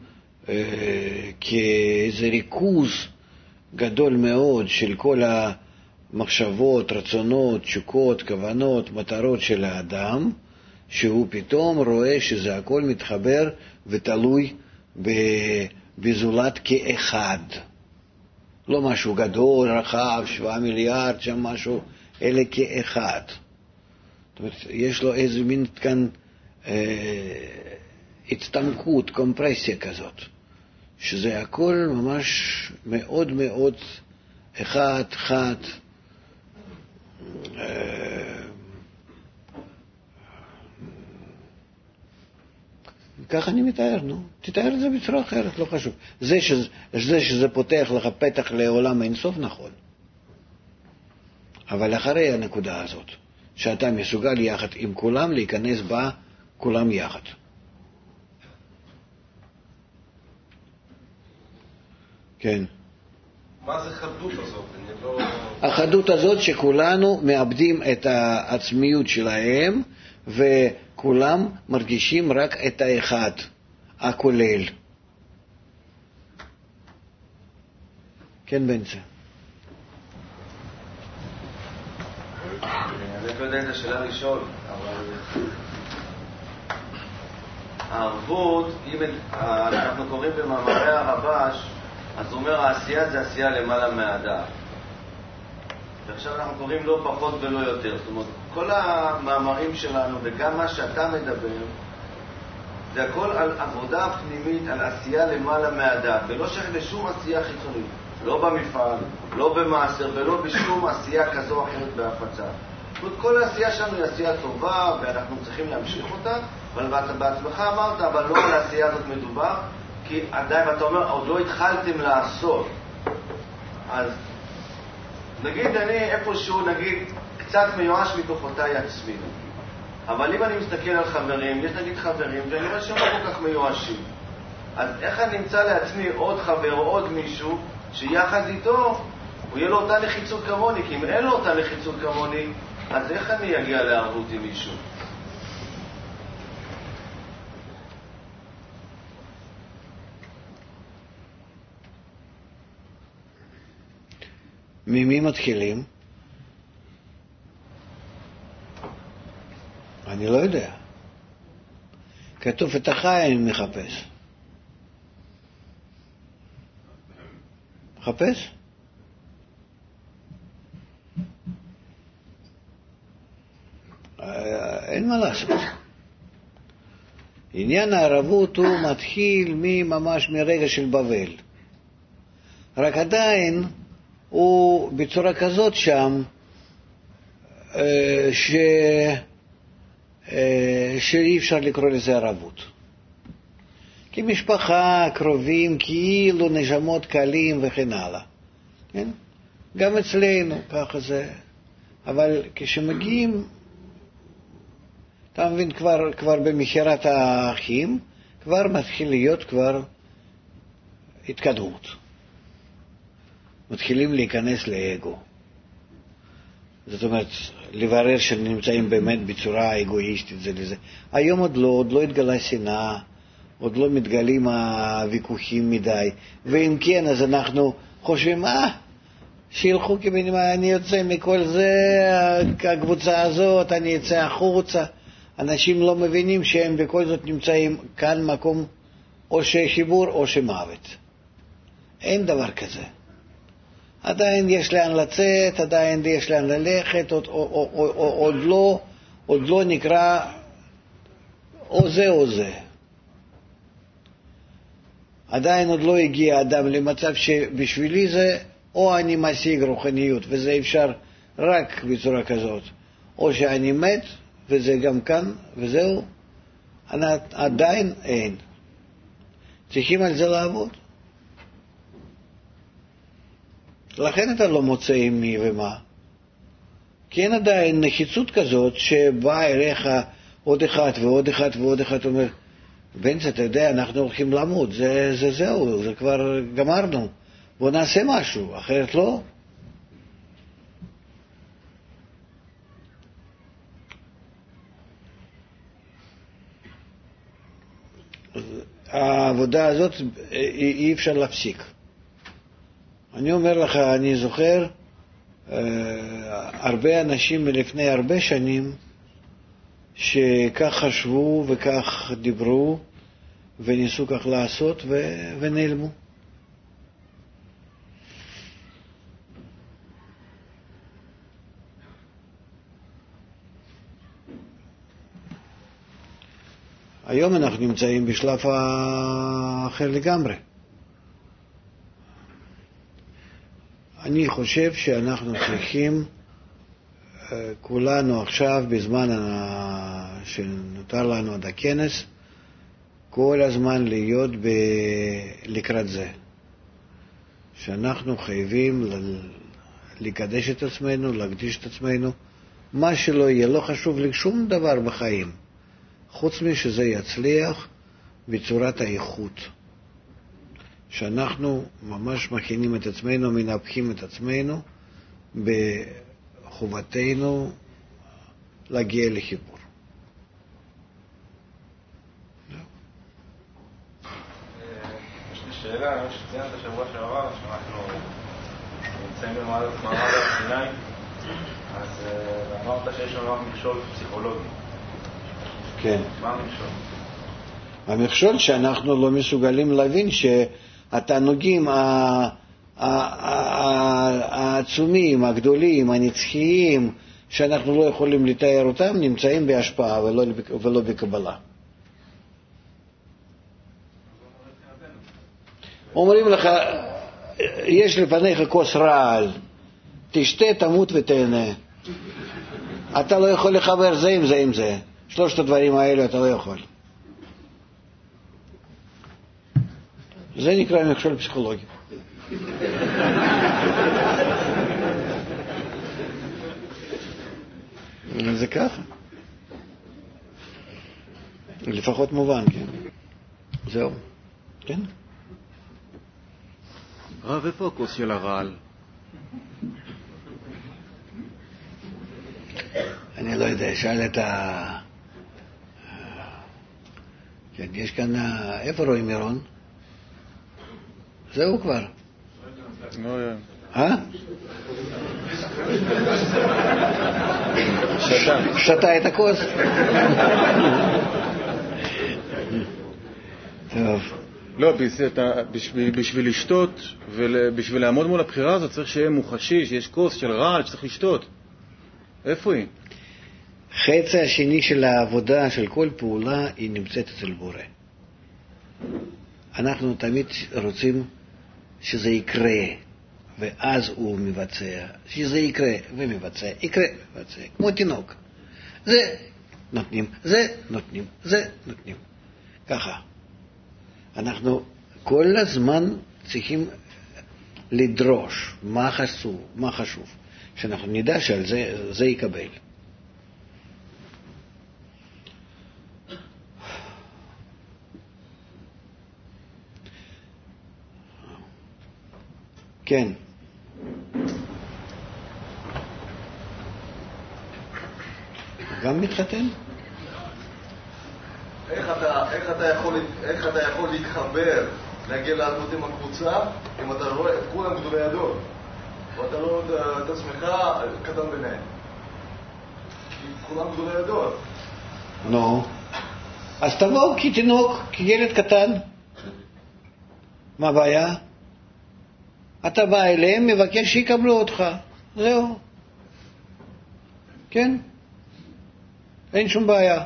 כאיזה ריכוז גדול מאוד של כל המחשבות, רצונות, תשוקות, כוונות, מטרות של האדם, שהוא פתאום רואה שזה הכל מתחבר ותלוי בזולת כאחד. לא משהו גדול, רחב, 7 מיליארד, שם משהו, אלא כאחד. זאת אומרת, יש לו איזה מין כאן הצטמקות, קומפרסיה כזאת, שזה הכל ממש מאוד מאוד אחד, חד, ככה אני מתאר, נו. תתאר את זה בצורה אחרת, לא חשוב. זה שזה פותח לך פתח לעולם אינסוף, נכון. אבל אחרי הנקודה הזאת, שאתה מסוגל יחד עם כולם להיכנס בה כולם יחד. כן. מה זה חדות הזאת? החדות הזאת שכולנו מאבדים את העצמיות שלהם, וכולם מרגישים רק את האחד, הכולל. כן, בנצה. אני לא יודע את השאלה לשאול, אבל הערבות, אם אנחנו קוראים במאמרי הרבש, אז הוא אומר, העשייה זה עשייה למעלה מהדעת. ועכשיו אנחנו קוראים לא פחות ולא יותר. זאת אומרת, כל המאמרים שלנו וגם מה שאתה מדבר, זה הכל על עבודה פנימית, על עשייה למעלה מהדעת, ולא שייך לשום עשייה חיצונית. לא במפעל, לא במעשר, ולא בשום עשייה כזו או אחרת בהפצה. זאת אומרת, כל העשייה שלנו היא עשייה טובה, ואנחנו צריכים להמשיך אותה, אבל בעצמך אמרת, אבל לא על העשייה הזאת מדובר, כי עדיין, ואתה אומר, עוד לא התחלתם לעשות. אז נגיד אני איפשהו, נגיד, קצת מיואש מכוחותיי עצמי. אבל אם אני מסתכל על חברים, יש נגיד חברים, ואני רואה שהם לא כל כך מיואשים. אז איך אני נמצא לעצמי עוד חבר או עוד מישהו, שיחד איתו, הוא יהיה לו אותה נחיצות כמוני, כי אם אין לו אותה נחיצות כמוני, אז איך אני אגיע לערבות עם מישהו? ממי מתחילים? אני לא יודע. כתוב את החיים מחפש. מחפש? אין מה לעשות. עניין הערבות הוא מתחיל ממש מרגע של בבל. רק עדיין הוא בצורה כזאת שם שאי אפשר לקרוא לזה ערבות. כי משפחה, קרובים, כאילו נשמות קלים וכן הלאה. כן? גם אצלנו ככה זה. אבל כשמגיעים, אתה מבין, כבר במחירת האחים, כבר מתחיל להיות כבר התקדמות. מתחילים להיכנס לאגו. זאת אומרת, לברר שנמצאים באמת בצורה אגואיסטית זה לזה. היום עוד לא התגלה שנאה, עוד לא מתגלים הוויכוחים מדי. ואם כן, אז אנחנו חושבים, שילכו כמינימה, אני יוצא מכל זה, הקבוצה הזאת, אני יוצא החוצה. אנשים לא מבינים שהם בכל זאת נמצאים כאן מקום או שחיבור או שמוות. אין דבר כזה. עדיין יש לאן לצאת, עדיין יש לאן ללכת, עוד לא נקרא או זה או זה. עדיין עוד לא הגיע אדם למצב שבשבילי זה או אני משיג רוחניות, וזה אפשר רק בצורה כזאת, או שאני מת, וזה גם כאן, וזהו. עדיין אין. צריכים על זה לעבוד. לכן אתה לא מוצא עם מי ומה. כי אין עדיין נחיצות כזאת שבאה אליך עוד אחד ועוד אחד ועוד אחד, אומר, בנץ, אתה יודע, אנחנו הולכים למות, זהו, זה כבר גמרנו. בוא נעשה משהו, אחרת לא. העבודה הזאת אי אפשר להפסיק. אני אומר לך, אני זוכר הרבה אנשים מלפני הרבה שנים שכך חשבו וכך דיברו וניסו כך לעשות ונעלמו. היום אנחנו נמצאים בשלב אחר לגמרי. אני חושב שאנחנו צריכים כולנו עכשיו, בזמן שנותר לנו עד הכנס, כל הזמן להיות לקראת זה. שאנחנו חייבים לקדש את עצמנו, להקדיש את עצמנו, מה שלא יהיה, לא חשוב לשום דבר בחיים. חוץ משזה יצליח בצורת האיכות. שאנחנו ממש מכינים את עצמנו, מנפחים את עצמנו בחובתנו להגיע לחיבור. יש לי שאלה, שציינת שבוע שעבר, שאנחנו נמצאים במעמד הסיני, אז אמרת שיש לנו רק מכשול פסיכולוגי. כן. מה המכשול? המכשול שאנחנו לא מסוגלים להבין שהתענוגים העצומים, הגדולים, הנצחיים, שאנחנו לא יכולים לתאר אותם, נמצאים בהשפעה ולא בקבלה. אומרים לך, יש לפניך כוס רעל, תשתה, תמות ותהנה. אתה לא יכול לחבר זה עם זה עם זה. שלושת הדברים האלה אתה לא יכול. זה נקרא מכשול פסיכולוגי. זה ככה. לפחות מובן, כן. זהו. כן? רב, איפה הכוס של הרעל? אני לא יודע, שאל את כן, יש כאן, איפה רואים מירון? זהו כבר. שתה את הכוס. טוב. לא, בשביל לשתות ובשביל לעמוד מול הבחירה הזאת צריך שיהיה מוחשי, שיש כוס של רעל שצריך לשתות. איפה היא? חצי השני של העבודה, של כל פעולה, היא נמצאת אצל בורא. אנחנו תמיד רוצים שזה יקרה, ואז הוא מבצע. שזה יקרה ומבצע, יקרה ומבצע, כמו תינוק. זה נותנים, זה נותנים, זה נותנים. ככה. אנחנו כל הזמן צריכים לדרוש מה חשוב, שאנחנו נדע שעל זה יקבל. כן. גם מתחתן? איך אתה יכול להתחבר, להגיע לעבוד עם הקבוצה, אם אתה רואה את כולם גדולי הדור, ואתה לא רואה את עצמך קטן ביניהם? כי כולם גדולי הדור. נו. אז תבוא כתינוק, כילד קטן. מה הבעיה? אתה בא אליהם, מבקש שיקבלו אותך. זהו. כן? אין שום בעיה.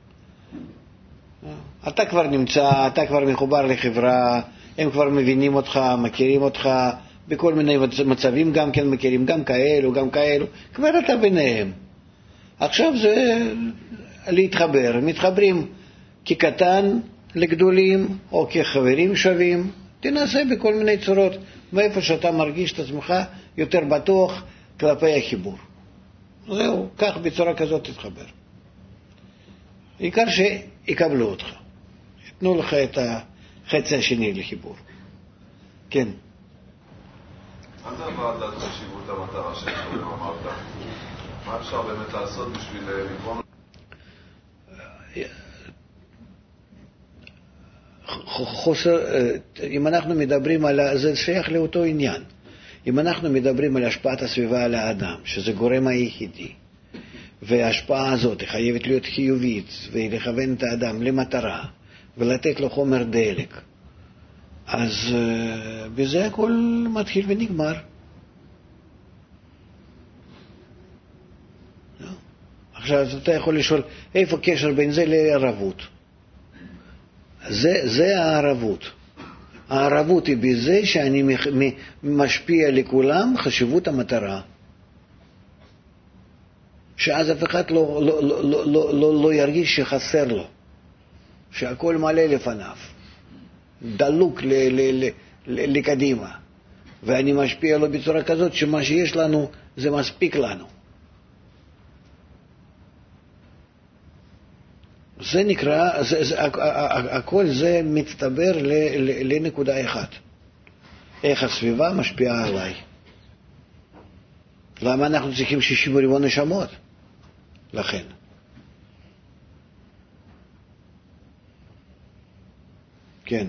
אתה כבר נמצא, אתה כבר מחובר לחברה, הם כבר מבינים אותך, מכירים אותך, בכל מיני מצבים גם כן מכירים, גם כאלו, כבר אתה ביניהם. עכשיו זה להתחבר, מתחברים כקטן לגדולים או כחברים שווים, תנסה בכל מיני צורות, מאיפה שאתה מרגיש את עצמך יותר בטוח כלפי החיבור. זהו, כך בצורה כזאת תתחבר. עיקר שיקבלו אותך, יתנו לך את החצי השני לחיבור. כן. מה זה עבודת חשיבות המטרה שלך, אמרת? מה אפשר באמת לעשות בשביל לגרום? חוסר, אם אנחנו מדברים על, זה שייך לאותו עניין. אם אנחנו מדברים על השפעת הסביבה על האדם, שזה גורם היחידי, וההשפעה הזאת חייבת להיות חיובית, ולכוון את האדם למטרה, ולתת לו חומר דלק, אז בזה הכל מתחיל ונגמר. עכשיו אתה יכול לשאול, איפה קשר בין זה לערבות? זה הערבות. הערבות היא בזה שאני משפיע לכולם חשיבות המטרה. שאז אף אחד לא ירגיש שחסר לו. שהכל מלא לפניו. דלוק לקדימה. ואני משפיע לו בצורה כזאת שמה שיש לנו זה מספיק לנו. זה נקרא, הכל זה מצטבר לנקודה אחת. איך הסביבה משפיעה עליי. למה אנחנו צריכים 60 ריבון נשמות? לכן. זה כן.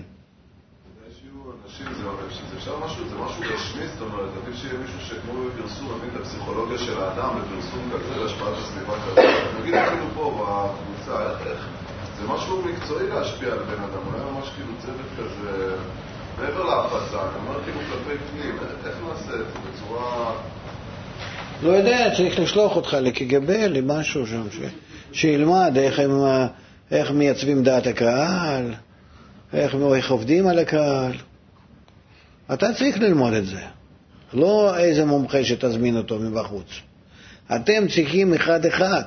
אפשר משהו, זה משהו רשמי, זאת אומרת, עדיף שיהיה מישהו שכמו בפרסום, מבין את הפסיכולוגיה של האדם, בפרסום כזה, להשפעת הסביבה כזה. נגיד אפילו פה בקבוצה, איך? זה משהו מקצועי להשפיע על בן אדם, אולי ממש כאילו צוות כזה, מעבר להפצה, אני אומר כאילו כלפי פנים, איך נעשה את זה בצורה... לא יודע, צריך לשלוח אותך לקג"ב, למשהו שם, שילמד איך מייצבים דעת הקהל, איך עובדים על הקהל. אתה צריך ללמוד את זה. לא איזה מומחה שתזמין אותו מבחוץ. אתם צריכים אחד אחד.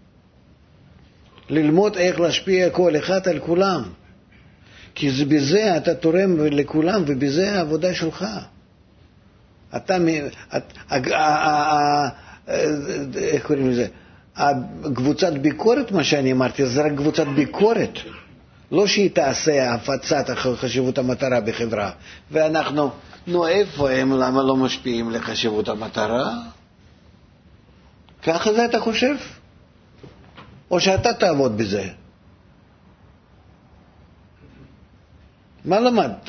ללמוד איך להשפיע כל אחד על כולם. כי בזה אתה תורם לכולם ובזה העבודה שלך. אתה, איך קוראים לזה? קבוצת ביקורת, מה שאני אמרתי, זה רק קבוצת ביקורת. לא שהיא תעשה הפצת חשיבות המטרה בחברה. ואנחנו, איפה הם, למה לא משפיעים לחשיבות המטרה? ככה זה אתה חושב? או שאתה תעבוד בזה? מה למדת?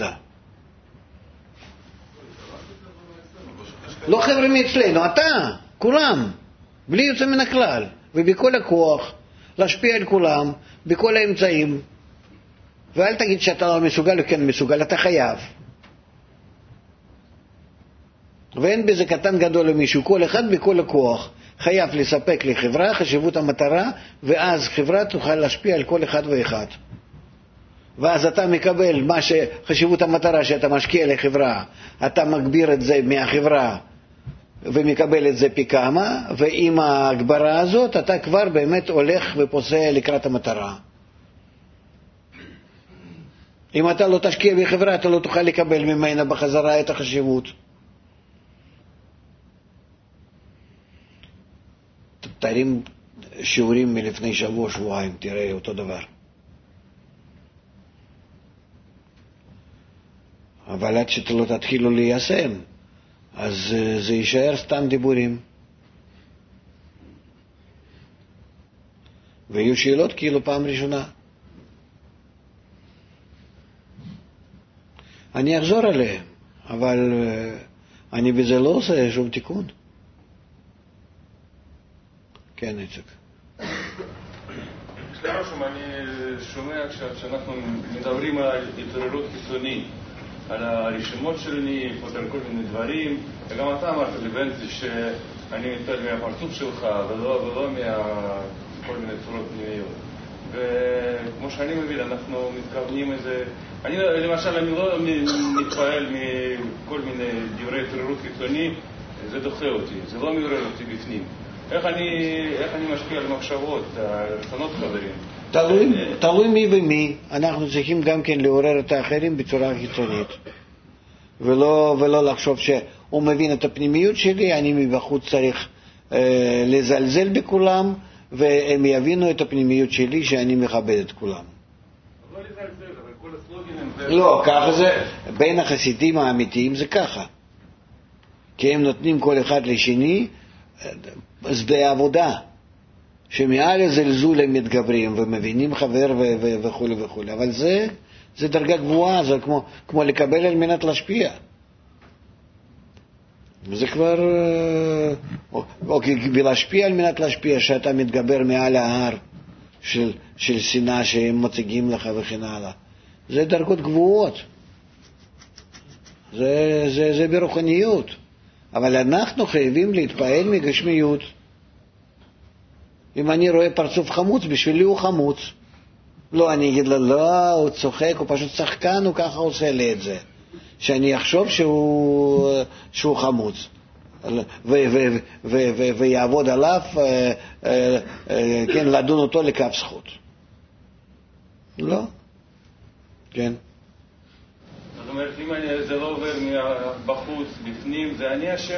לא חבר'ה מאצלנו, אתה, כולם, בלי יוצא מן הכלל, ובכל הכוח, להשפיע על כולם, בכל האמצעים, ואל תגיד שאתה לא מסוגל או כן מסוגל, אתה חייב. ואין בזה קטן גדול למישהו, כל אחד בכל הכוח חייב לספק לחברה חשיבות המטרה, ואז חברה תוכל להשפיע על כל אחד ואחד. ואז אתה מקבל מה שחשיבות המטרה שאתה משקיע לחברה, אתה מגביר את זה מהחברה ומקבל את זה פי כמה, ועם ההגברה הזאת אתה כבר באמת הולך ופוסע לקראת המטרה. אם אתה לא תשקיע בחברה, אתה לא תוכל לקבל ממנה בחזרה את החשיבות. תרים שיעורים מלפני שבוע, שבועיים, תראה אותו דבר. אבל עד שאתה לא תתחילו ליישם, אז זה יישאר סתם דיבורים. ויהיו שאלות כאילו פעם ראשונה. אני אחזור עליהם, אבל אני בזה לא עושה שום תיקון. כן, איציק. יש לי משהו, אני שומע כשאנחנו מדברים על התעוררות חיצונית, על הרשימות שלי, על כל מיני דברים, וגם אתה אמרת לבנצי שאני מתפעל מהפרצוף שלך ולא מכל מיני צורות פנימיות. וכמו שאני מבין, אנחנו מתכוונים איזה... למשל, אני לא מתפעל מכל מיני דברי התעוררות חיצוני, זה דוחה אותי, זה לא מעורר אותי בפנים. איך אני משפיע על מחשבות, על רצונות חברים? תלוי מי ומי. אנחנו צריכים גם כן לעורר את האחרים בצורה חיצונית. ולא לחשוב שהוא מבין את הפנימיות שלי, אני מבחוץ צריך לזלזל בכולם, והם יבינו את הפנימיות שלי שאני מכבד את כולם. לא לזלזל, אבל כל הסלוגנים זה... לא, ככה זה, בין החסידים האמיתיים זה ככה. כי הם נותנים כל אחד לשני שדה עבודה, שמעל הזלזול הם מתגברים ומבינים חבר וכו' וכו'. אבל זה דרגה גבוהה, זה כמו לקבל על מנת להשפיע. זה כבר, או להשפיע על מנת להשפיע, שאתה מתגבר מעל ההר של שנאה שהם מציגים לך וכן הלאה. זה דרגות גבוהות. זה ברוחניות. אבל אנחנו חייבים להתפעל מגשמיות. אם אני רואה פרצוף חמוץ, בשבילי הוא חמוץ. לא, אני אגיד לו, לא, הוא צוחק, הוא פשוט שחקן, הוא ככה עושה לי את זה. שאני אחשוב שהוא חמוץ. ויעבוד עליו, כן, לדון אותו לכף זכות. לא. כן. זאת אומרת, אם זה לא עובר בחוץ, בפנים, זה אני אשם?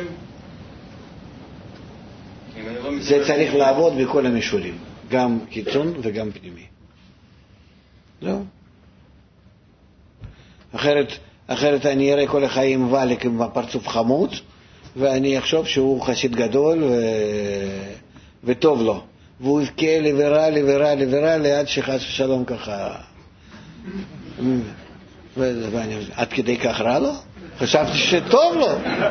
זה צריך לעבוד בכל המישורים, גם חיצון וגם פנימי. לא. אחרת אני אראה כל החיים ולק עם פרצוף חמוץ, ואני אחשוב שהוא חסיד גדול וטוב לו. והוא יבכה לי ורע לי ורע לי ורע לי עד שחס ושלום ככה. עד כדי כך רע לו? חשבתי שטוב לו.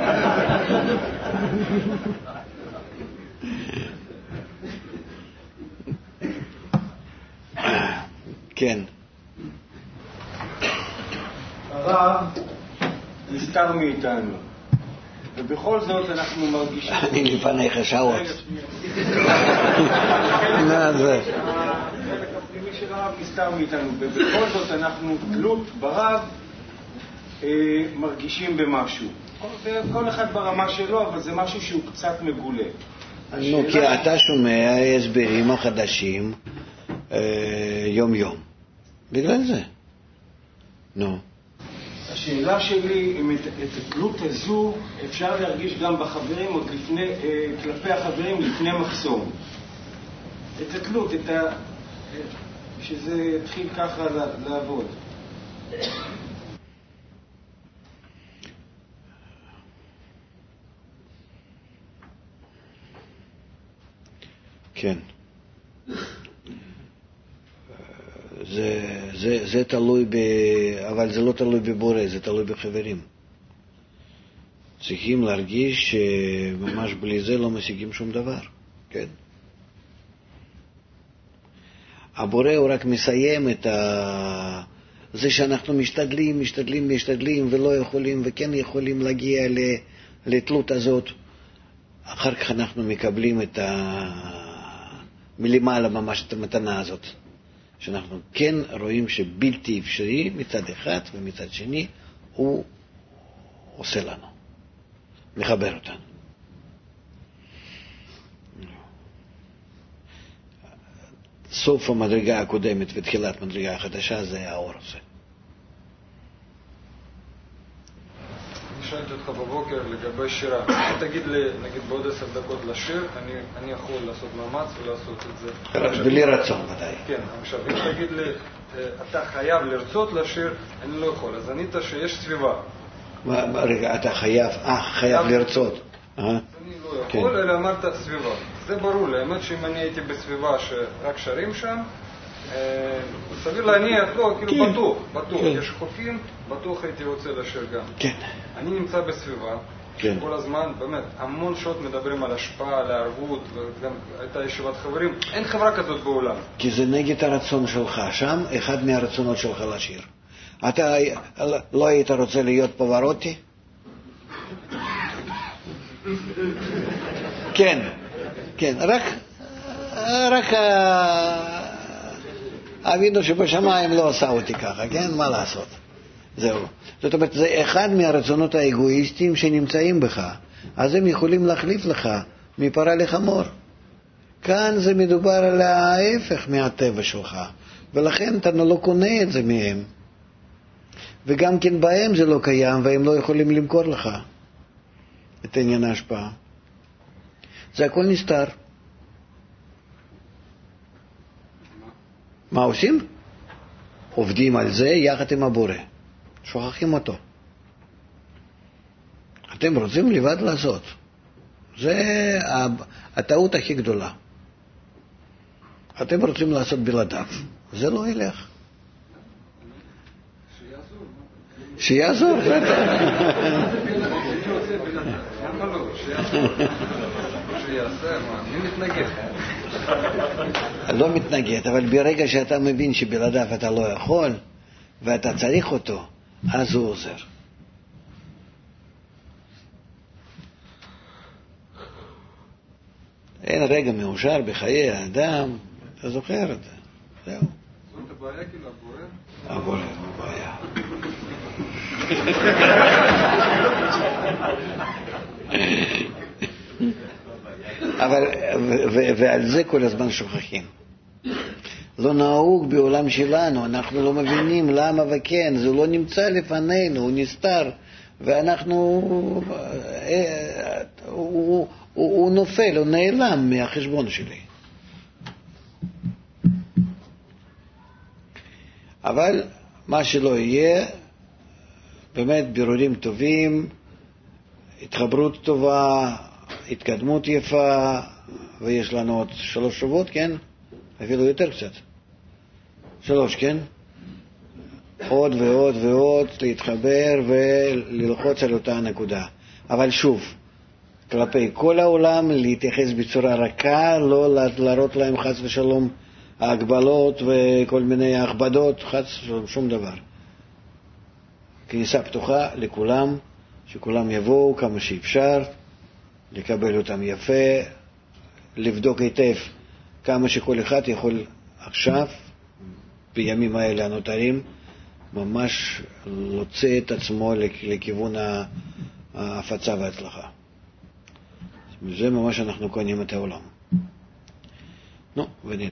כן. הרב נסתר מאיתנו, ובכל זאת אנחנו מרגישים... אני לפניך שעות. החלק הפנימי של הרב נסתר מאיתנו, ובכל זאת אנחנו תלות ברב מרגישים במשהו. כל אחד ברמה שלו, אבל זה משהו שהוא קצת מגולה. נו, כי אתה שומע הסברים החדשים יום יום. בגלל זה. נו. השאלה שלי, אם את התלות הזו אפשר להרגיש גם בחברים, עוד לפני, כלפי החברים לפני מחסום. את התלות, שזה יתחיל ככה לעבוד. כן. זה תלוי אבל זה לא תלוי בבורא, זה תלוי בחברים. צריכים להרגיש שממש בלי זה לא משיגים שום דבר. כן. הבורא הוא רק מסיים את זה שאנחנו משתדלים ולא יכולים וכן יכולים להגיע לתלות הזאת. אחר כך אנחנו מקבלים מלמעלה ממש את המתנה הזאת. שאנחנו כן רואים שבלתי אפשרי מצד אחד ומצד שני הוא עושה לנו, מחבר אותנו. סוף המדרגה הקודמת ותחילת מדרגה החדשה זה האור הזה. אני שאלתי אותך בבוקר לגבי שירה. תגיד לי, נגיד בעוד 10 דקות לשיר, אני יכול לעשות מאמץ ולעשות את זה. בלי רצון ודאי. כן, עכשיו אם תגיד לי, אתה חייב לרצות לשיר, אני לא יכול. אז ענית שיש סביבה. רגע, אתה חייב לרצות. אני לא יכול, אלא אמרת סביבה. זה ברור לי, האמת שאם אני הייתי בסביבה שרק שרים שם, סביר להניח, לא, כאילו בטוח, יש חופים, בטוח הייתי רוצה לשיר גם. כן. אני נמצא בסביבה, כל הזמן, באמת, המון שעות מדברים על השפעה, על הערבות, וגם הייתה ישיבת חברים, אין חברה כזאת בעולם. כי זה נגד הרצון שלך, שם אחד מהרצונות שלך לשיר. אתה לא היית רוצה להיות פברוטי? כן, רק אבינו שבשמיים לא עשה אותי ככה, כן? מה לעשות? זהו. זאת אומרת, זה אחד מהרצונות האגואיסטיים שנמצאים בך. אז הם יכולים להחליף לך מפרה לחמור. כאן זה מדובר על ההפך מהטבע שלך, ולכן אתה לא קונה את זה מהם. וגם כן בהם זה לא קיים, והם לא יכולים למכור לך את עניין ההשפעה. זה הכל נסתר. מה עושים? עובדים על זה יחד עם הבורא. שוכחים אותו. אתם רוצים לבד לעשות. זה הטעות הכי גדולה. אתם רוצים לעשות בלעדיו. זה לא ילך. שיעזור. למה לא? שיעשה, מי מתנגד? לא מתנגד, אבל ברגע שאתה מבין שבלעדיו אתה לא יכול ואתה צריך אותו, אז הוא עוזר. אין רגע מאושר בחיי האדם, אתה זוכר את זה, זהו. זאת הבעיה כאילו הבורא? הבורא הוא בעיה. ועל זה כל הזמן שוכחים. לא נהוג בעולם שלנו, אנחנו לא מבינים למה וכן, זה לא נמצא לפנינו, הוא נסתר, ואנחנו, הוא נופל, הוא נעלם מהחשבון שלי. אבל מה שלא יהיה, באמת בירורים טובים, התחברות טובה, התקדמות יפה, ויש לנו עוד 3 שבועות, כן? אפילו יותר קצת. 3, כן? עוד ועוד ועוד להתחבר וללחוץ על אותה נקודה. אבל שוב, כלפי כל העולם להתייחס בצורה רכה, לא להראות להם חס ושלום ההגבלות וכל מיני הכבדות, חס ושלום, שום דבר. כניסה פתוחה לכולם, שכולם יבואו כמה שאפשר, לקבל אותם יפה, לבדוק היטב כמה שכל אחד יכול עכשיו, בימים האלה הנותרים, ממש להוציא את עצמו לכיוון ההפצה וההצלחה. זה ממש אנחנו קונים את העולם. נו, ונראה.